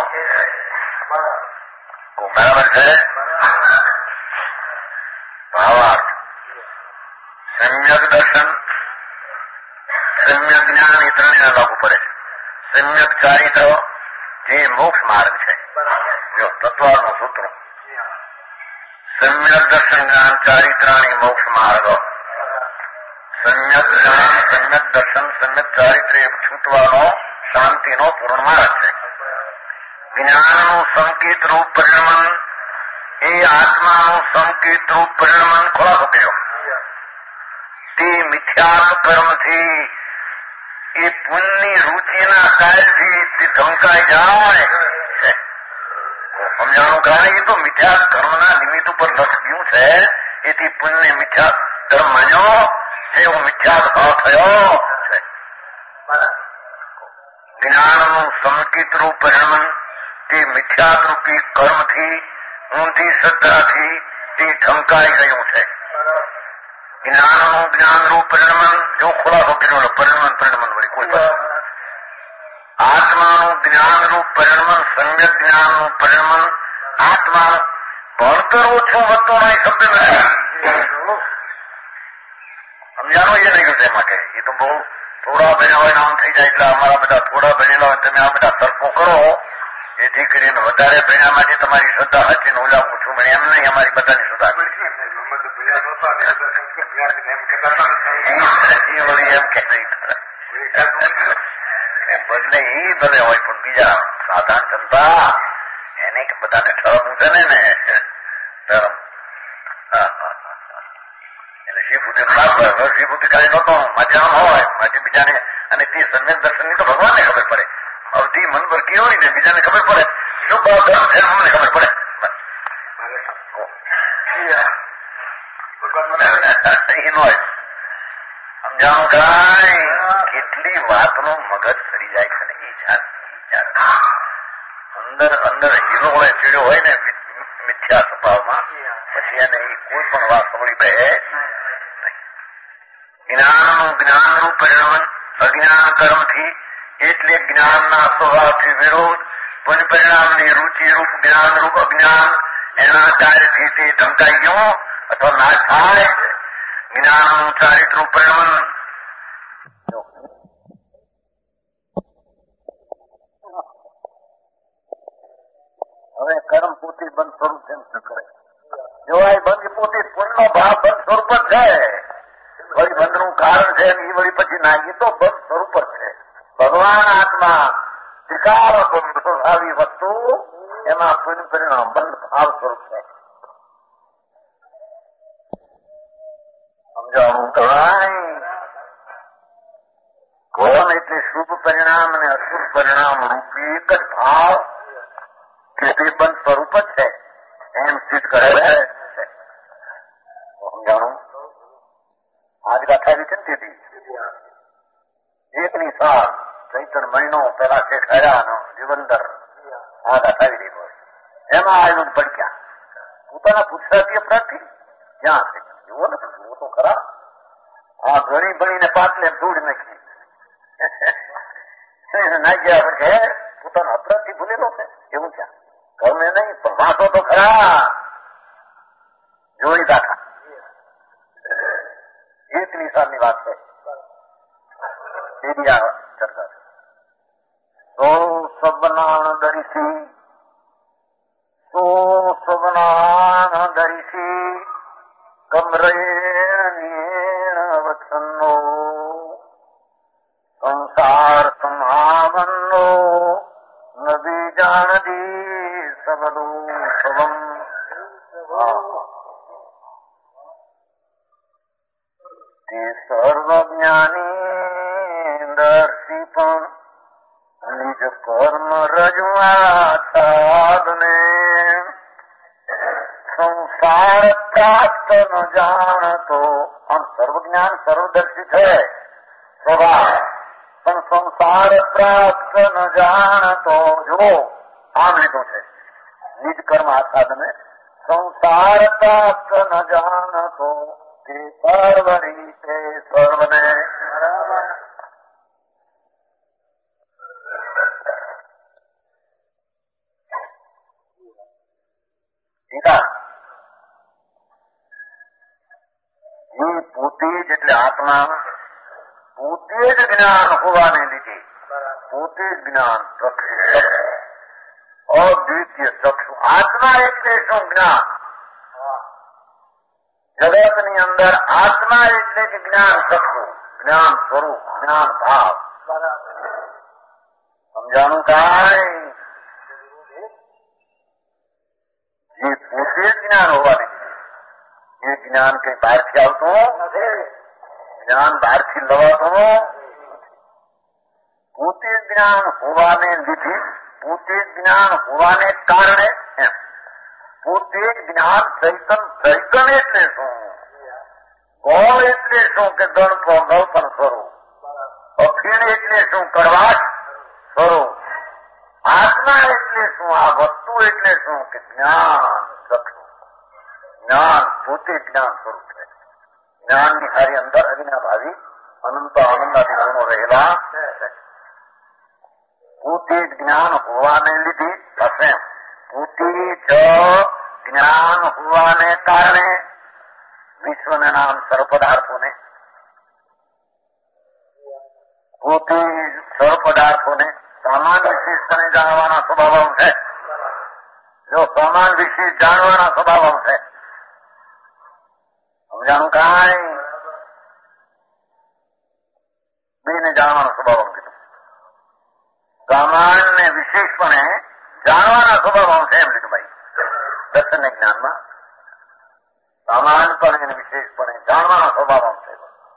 બરાબર છે ભાવાર્થ સમ્યક દર્શન સમ્યક જ્ઞાન એ ત્રણેય લાગુ પડે છે સમ્યક ચારિત્ર જે મોક્ષ માર્ગ છે જો તત્વનું સૂત્ર સમ્યક દર્શન જ્ઞાન ચારિત્રાણી મોક્ષ માર્ગ સમ્યક જ્ઞાન સમ્યક દર્શન સમ્યક ચારિત્ર છૂટવાનો શાંતિનો પૂર્ણ માર્ગ છે જ્ઞાનનું સંકેત રૂપ પરિણમન એ આત્માનું સંકેત રૂપ પરિણમન ખોલાસો કર્યો તે મિથ્યાત્વ કર્મથી એ પુણ્યની રુચિના કાયલથી તે ઢંકાઈ જાય છે સમજાણું કારણ એ તો મિથ્યા કર્મના નિમિત્ત ઉપર લખ્યું છે એથી પુણ્ય મિથ્યા કર્મ માન્યો એવો મિથ્યા ભાવ થયો છે જ્ઞાનનું સંકિત રૂપ પરિણમન તે મિથ્યારૂપી કર્મથી ઊંધી શ્રદ્ધાથી તે ઢંકાઈ ગયું છે જ્ઞાનનું જ્ઞાનરૂપ પરિણમન જો ખુલાસો કર્યો પરિણમન પરિણમન વળી કોઈ પણ આત્માનું જ્ઞાનરૂપ પરિણમન સમ્યક જ્ઞાનનું પરિણમન આત્મા ભણતર ઓછું વધતું નહીં શબ્દ નથી સમજાણો એ નહીં છે માટે એ તો બહુ થોડા ભણ્યા હોય ને આમ થઈ જાય એટલે અમારા બધા થોડા ભણેલા હોય તમે આ બધા તર્કો કરો જેથી કરીને વધારે ભણ્યા માટે તમારી શ્રદ્ધા સાચીને ઓલા ઓછું ભણે એમ નહીં અમારી બધાની શ્રદ્ધા એમ કે નહીં બંને એ ભલે હોય પણ બીજા સાધારણ જનતા એને કે બધાને ઠરમવું છે ને ને ધર્મ એટલે શિવભૂતિ શિવભૂતિ કાંઈ નહોતો મજામ હોય માજે બીજાને અને તે સમ્યક દર્શનની તો ભગવાનને ખબર પડે અવધી મન પર કેવો ને બીજાને ખબર પડે શું ભાવ ધર્મ છે અમને ખબર પડે સમજાણું કાંઈ કેટલી વાતનો મગજ ફરી જાય છે ને એ જાત અંદર અંદર હીરો હોય ચીડ્યો હોય ને મિથ્યા સ્વભાવમાં પછી એને એ કોઈ પણ વાત સાંભળી બે જ્ઞાનનું જ્ઞાનરૂપ પરિણમન અજ્ઞાન કર્મથી એટલે જ્ઞાનના સ્વભાવથી વિરોધ પુણ્ય પરિણામની રુચિ રૂપ જ્ઞાનરૂપ અજ્ઞાન એના કાર્યથી તે ધમકાઈ ગયો અથવા નાશ થાય જ્ઞાનનું ચારિત્રનું પરિણમન હવે કર્મ પોતે બંધ સ્વરૂપ તેમ ન કરે જો આ બંધ પોતે પુણ્યનો ભાવ બંધ સ્વરૂપ જ છે વળી બંધનું કારણ છે એ વળી પછી નાખી તો બંધ સ્વરૂપ જ છે ભગવાન આત્મા ત્રિકાળ આવી વસ્તુ એમાં પુણ્ય પરિણામ બંધ ભાવ સ્વરૂપ છે સમજાવવું કરાય કોણ એટલે શુભ પરિણામ અને અશુભ પરિણામ રૂપી એક જ ભાવ કે તે બંધ સ્વરૂપ જ છે એમ સિદ્ધ કરે છે સમજાણું આજ ગાથા એવી છે ને તેથી એકની સાર ચૈતર મહિનો પેલા શેઠ હર્યાનો જીવંદર આ ગાથા એવી રીત હોય એમાં આવ્યું પડક્યા પોતાના પુરુષાર્થીય પ્રાપ્તિ ક્યાં છે જુઓ ને જુઓ તો ખરા આ ઘણી ભણીને પાટલે ધૂળ નાખી નાખ્યા કે પોતાના અપરાધથી ભૂલેલો છે એવું ક્યાં ગમે નહીં પણ વાંચો તો ખરા જોડી દાખા मेरी आ चर्चा सो सबनान दरिसी सो सबनान दरिसी कमरेण वचनो संसार समावन्नो नबी जान दी सबदो सबम ते सर्वज्ञानी दर्शिपण निज कर्म रजुआ साधने संसार प्राप्त न जान तो हम सर्वज्ञान सर्वदर्शित है स्वभाव पर संसार प्राप्त न जान तो जो आम लिखो है निज कर्म आसाधने संसार प्राप्त न जान तो ते सर्वरी ते सर्वने टीका ये पोते જેટલે આત્મા પોતે જ જ્ઞાન હોવાને લીધે પોતે જ જ્ઞાન ચક્ષુ અદ્વિતીય ચક્ષુ આત્મા એટલે શું જ્ઞાન જગતની અંદર આત્મા એટલે કે જ્ઞાન ચક્ષુ જ્ઞાન સ્વરૂપ જ્ઞાન ભાવ સમજાણું કાંઈ જે પોતે જ જ્ઞાન હોવાને લીધે એ જ્ઞાન કઈ બહારથી આવતું જ્ઞાન બહારથી લવાતું પોતે જ્ઞાન હોવાને લીધે પોતે જ્ઞાન હોવાને કારણે એમ પોતે જ્ઞાન ચૈતન ચૈતન એટલે શું ગોળ એટલે શું કે ગણપ ગૌતમ સ્વરૂપ અખીણ એટલે શું કડવાટ સ્વરૂપ આત્મા એટલે શું આ વસ્તુ એટલે શું કે જ્ઞાન ચક્ષુ જ્ઞાન પોતે જ્ઞાન સ્વરૂપ છે જ્ઞાનની હારી અંદર અવિનાભાવી અનંત આનંદાદી ગુણો રહેલા પોતે જ્ઞાન હોવાને લીધે થશે પોતે જ જ્ઞાન હોવાને કારણે વિશ્વના નામ સર્વ પદાર્થોને પોતે સર્વ પદાર્થોને સમાન વિશેષને જાણવાના સ્વભાવ છે જો સમાન વિશેષ જાણવાના સ્વભાવ છે સમજાણું કાંઈ બેને જાણવાનો સ્વભાવ કીધું સમાન ને વિશેષપણે જાણવાના સ્વભાવ છે એમ લીધું ભાઈ દર્શન જ્ઞાનમાં સમાનપણે અને વિશેષપણે જાણવાના સ્વભાવ છે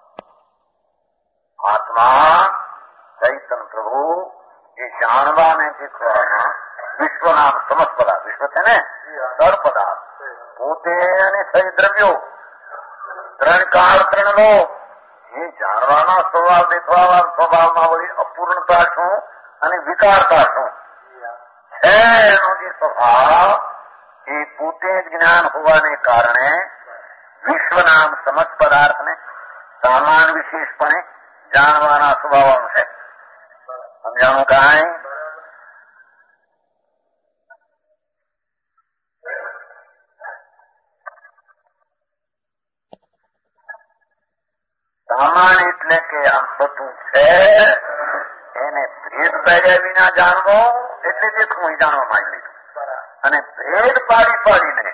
આત્મા ચૈતન પ્રભુ એ જાણવાને શીખવામાં વિશ્વના સમસ્ત પદાર્થ વિશ્વ છે ને સર પદાર્થ પોતે અને સહી દ્રવ્યો ત્રણ કાળ ત્રણ લોક એ જાણવાના સ્વભાવ દેખવા સ્વભાવમાં વળી અપૂર્ણતા શું અને વિકારતા શું છે એનો જે સ્વભાવ એ પોતે જ જ્ઞાન હોવાને કારણે વિશ્વના સમસ્ત પદાર્થને સામાન વિશેષપણે જાણવાના સ્વભાવ છે સમજાણું કાંઈ સામાન એટલે કે આ બધું છે એને ભેદ પાડ્યા વિના જાણવો એટલે દેખવું એ જાણવા માંડી લીધું અને ભેદ પાડી પાડીને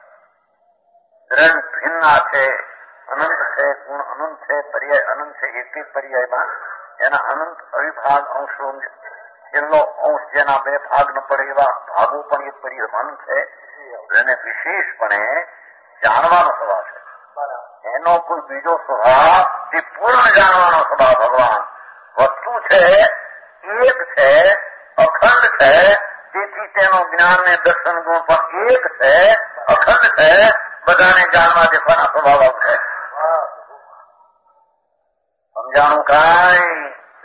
દ્રઢ ભિન્ના છે અનંત છે ગુણ અનંત છે પર્યાય અનંત છે એક એક પર્યાયમાં એના અનંત અવિભાગ અંશો છેલ્લો અંશ જેના બે ભાગ ન પડે એવા ભાગો પણ એક પર્યાય અનંત છે એને વિશેષપણે જાણવાનો સ્વભાવ છે એનો કોઈ બીજો સ્વભાવ જે પૂર્ણ જાણવાનો સ્વભાવ ભગવાન વસ્તુ છે એક છે અખંડ છે તેથી તેનો જ્ઞાન ને દર્શન ગુણ પણ એક છે અખંડ છે બધાને જાણવા દેખવાના સ્વભાવ છે સમજાણું કાંઈ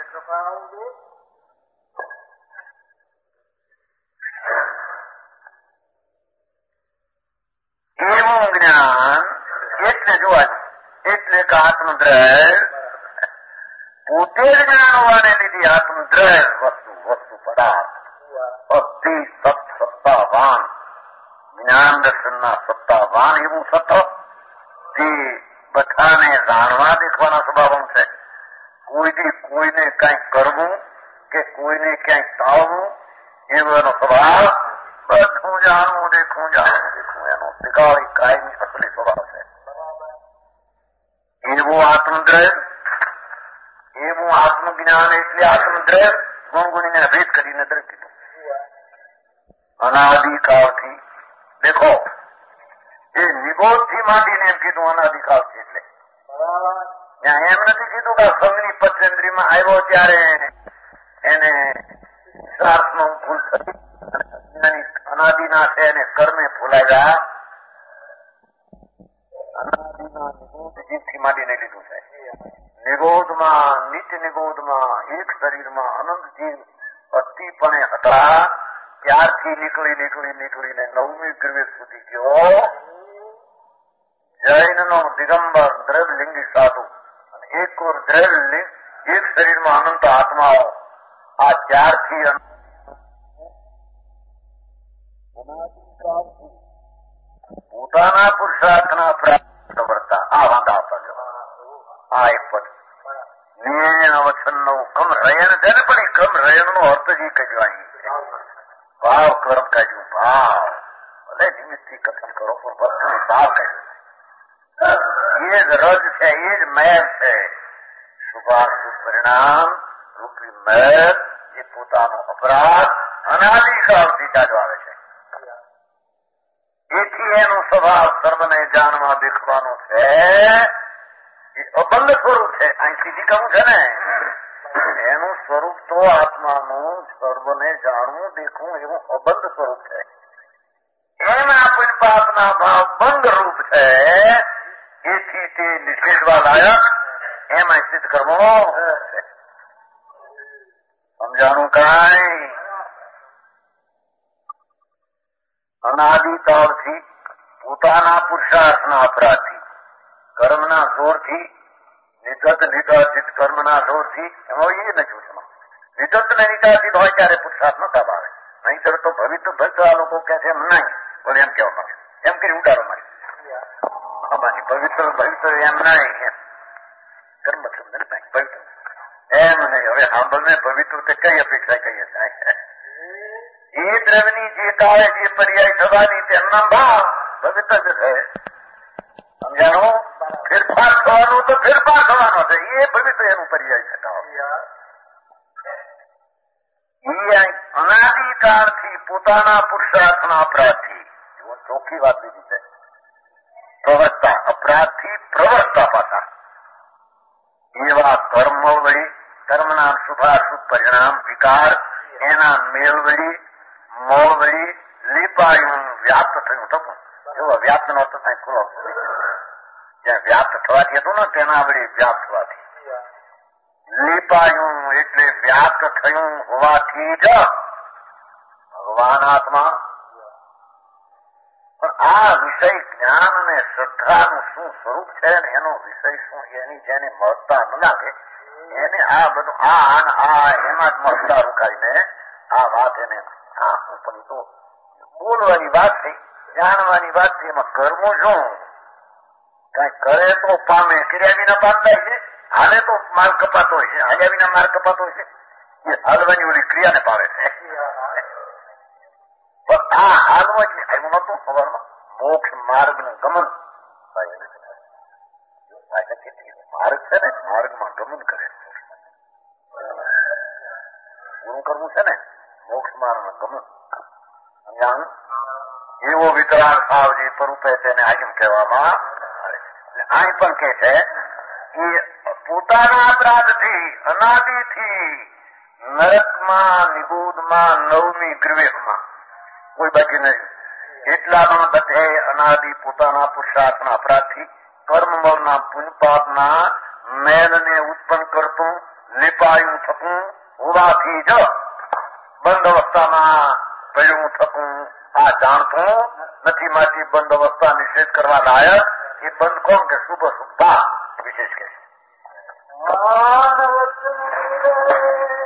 એવું જ્ઞાન એટલે જોવા એટલે કે આત્મદ્રઢ પોતે જ જ્ઞાન હોવાને લીધે આત્મદ્રઢ વસ્તુ વસ્તુ પદાર્થ અતિ સત સત્તાવાન જ્ઞાન દર્શનના સત્તાવાન એવું સત તે બધાને જાણવા દેખવાના સ્વભાવ છે કોઈથી કોઈને કંઈક કરવું કે કોઈને ક્યાંય ટાળવું એવો એનો સ્વભાવ. બધું જાણવું દેખવું જાણવું દેખવું એનો શીખાવી કાયમી અસલી સ્વભાવ છે. એવું આત્મદ્રવ્ય, એવું આત્મજ્ઞાન એટલે આત્મદ્રવ્ય ગુણગુણીને ભેદ કરીને દ્રવ્ય કીધું. અનાદિકાળથી દેખો એ નિબોધથી માંડીને એમ કીધું અનાદિકાળથી એટલે ત્યાં એમ નથી કીધું કે સંઘની પંચેન્દ્રીમાં આવ્યો ત્યારે એને શ્વાસનો ભૂલ થતી અનાદિના છે એને કર્મે ભૂલાવ્યા. અનાદિના નિબોધ જીવથી માંડીને લીધું છે. નિબોધમાં નિત્ય નિબોધમાં એક શરીરમાં અનંત જીવ અતિપણે હતા. ત્યારથી નીકળી નીકળી નીકળીને નવમી ગ્રવેશ સુધી ગયો. જૈનનો દિગંબર દ્રવ્યલિંગી સાધુ અને એક ઓર દ્રવ્યલિંગ એક શરીરમાં અનંત આત્માઓ આ ચારથી પોતાના પુરુષાર્થના પ્રાપ્ત વર્તા આ વાંધા આપતા આ એક પદ નિયણ વચન નો કમ રયણ છે ને પણ એ કમ રયણ નો અર્થ જ કહેવાય ભાવ કર્મ કાઢ્યું ભાવ ભલે નિમિત્તથી કથન કરો પણ વસ્તુનો ભાવ કાઢ્યું એ જ રજ છે એ જ મેલ છે. શુભાશુભ પરિણામ રૂપી મેલ એ પોતાનો અપરાધ અનાદિકાળથી કાઢવા આવે છે. એથી એનો સ્વભાવ સર્વને જાણવા દેખવાનો છે. એ અબંધ સ્વરૂપ છે. અહીં સીધી કહું છે ને એનું સ્વરૂપ તો આત્માનું સર્વને જાણવું દેખવું એવું અબંધ સ્વરૂપ છે. એના પુષ્પાતના ભાવ બંધ રૂપ છે. એથી તે નિષેધવા લાયક એમાં સિદ્ધ કર્મો છે. સમજાણું કાંઈ અનાદિકાળથી પોતાના પુરુષાર્થના અપરાધથી કર્મના જોરથી નિગત નિગાસિત કર્મના જોરથી એમાં એ નથી પૂછમાં નિગત ને નિગાસિત હોય ત્યારે પુરુષાર્થ નો કામ આવે. નહીં તો ભવિત ભક્ત આ લોકો કહે છે એમ નહીં બોલે એમ કેવા માંગે એમ કરી ઉડાડો માંગે અમારી પવિત્ર ભવિત્ર એમ નહીં કર્મ સમજ નહીં પવિત્ર એમ નહીં. હવે સાંભળને પવિત્ર તે કઈ અપેક્ષા કહીએ થાય એ દ્રવ્યની જે કાળે જે પર્યાય થવાની તેમના ભાવ પવિત્ર જ છે. સમજાણો ફેરફાર થવાનો તો ફેરફાર થવાનો છે એ પવિત્ર એનું પર્યાય થતા અનાદિકાળથી પોતાના પુરુષાર્થના અપરાધથી ચોખ્ખી વાત લીધી છે. પ્રવર્તા અપરાધથી પ્રવર્તા પાછા એવા કર્મ વળી કર્મના શુભાશુભ પરિણામ વિકાર એના મેળ વળી મોળ વળી લીપાયું વ્યાપ્ત થયું થતું એવો વ્યાપ્ત નો અર્થ થાય ખુલ્લો જ્યાં વ્યાપ્ત થવાથી હતું ને તેના વળી વ્યાપ્ત થવાથી લીપાયું એટલે વ્યાપ્ત થયું હોવાથી જ ભગવાન આત્મા. પણ આ વિષય જ્ઞાન અને શ્રદ્ધાનું શું સ્વરૂપ છે ને એનો વિષય શું એની જેને મહત્તા ન લાગે એને આ બધું આ આ એમાં જ મહત્તા રોકાઈને આ વાત એને આ પણ તો બોલવાની વાત થઈ જાણવાની વાત થઈ એમાં કર્મો શું કઈ કરે તો પામે કર્યા વિના પામતા છે. હાલે તો માલ કપાતો હોય છે હાલ્યા વિના માલ કપાતો હોય છે એ હાલવાની ઓલી ક્રિયાને પાવે છે. પણ આ હાલમાં જ આવ્યું નતું સવારમાં મોક્ષ માર્ગ નું ગમન માર્ગ છે ને માર્ગમાં ગમન કરે શું કરવું છે ને મોક્ષ માર્ગ ગમન સમજાણું એવો વિતરાગ ભાવ જે સ્વરૂપે તેને આજમ કહેવામાં આવે. અહીં પણ કે છે એ પોતાના અપરાધથી અનાદિથી નરકમાં નિબોધમાં નવમી ગૃહમાં કોઈ બાકી નહીં એટલામાં બધે અનાદિ પોતાના પુરુષાર્થના અપરાધથી કર્મમળના પુણ્યપાપના મેલને ઉત્પન્ન કરતું લીપાયું થતું હોવાથી જ બંધ અવસ્થામાં પડ્યું થતું આ જાણતું નથી. માટે બંધ અવસ્થા નિષેધ કરવા લાયક એ બંધ કોણ કે શુભ શુભા વિશેષ કે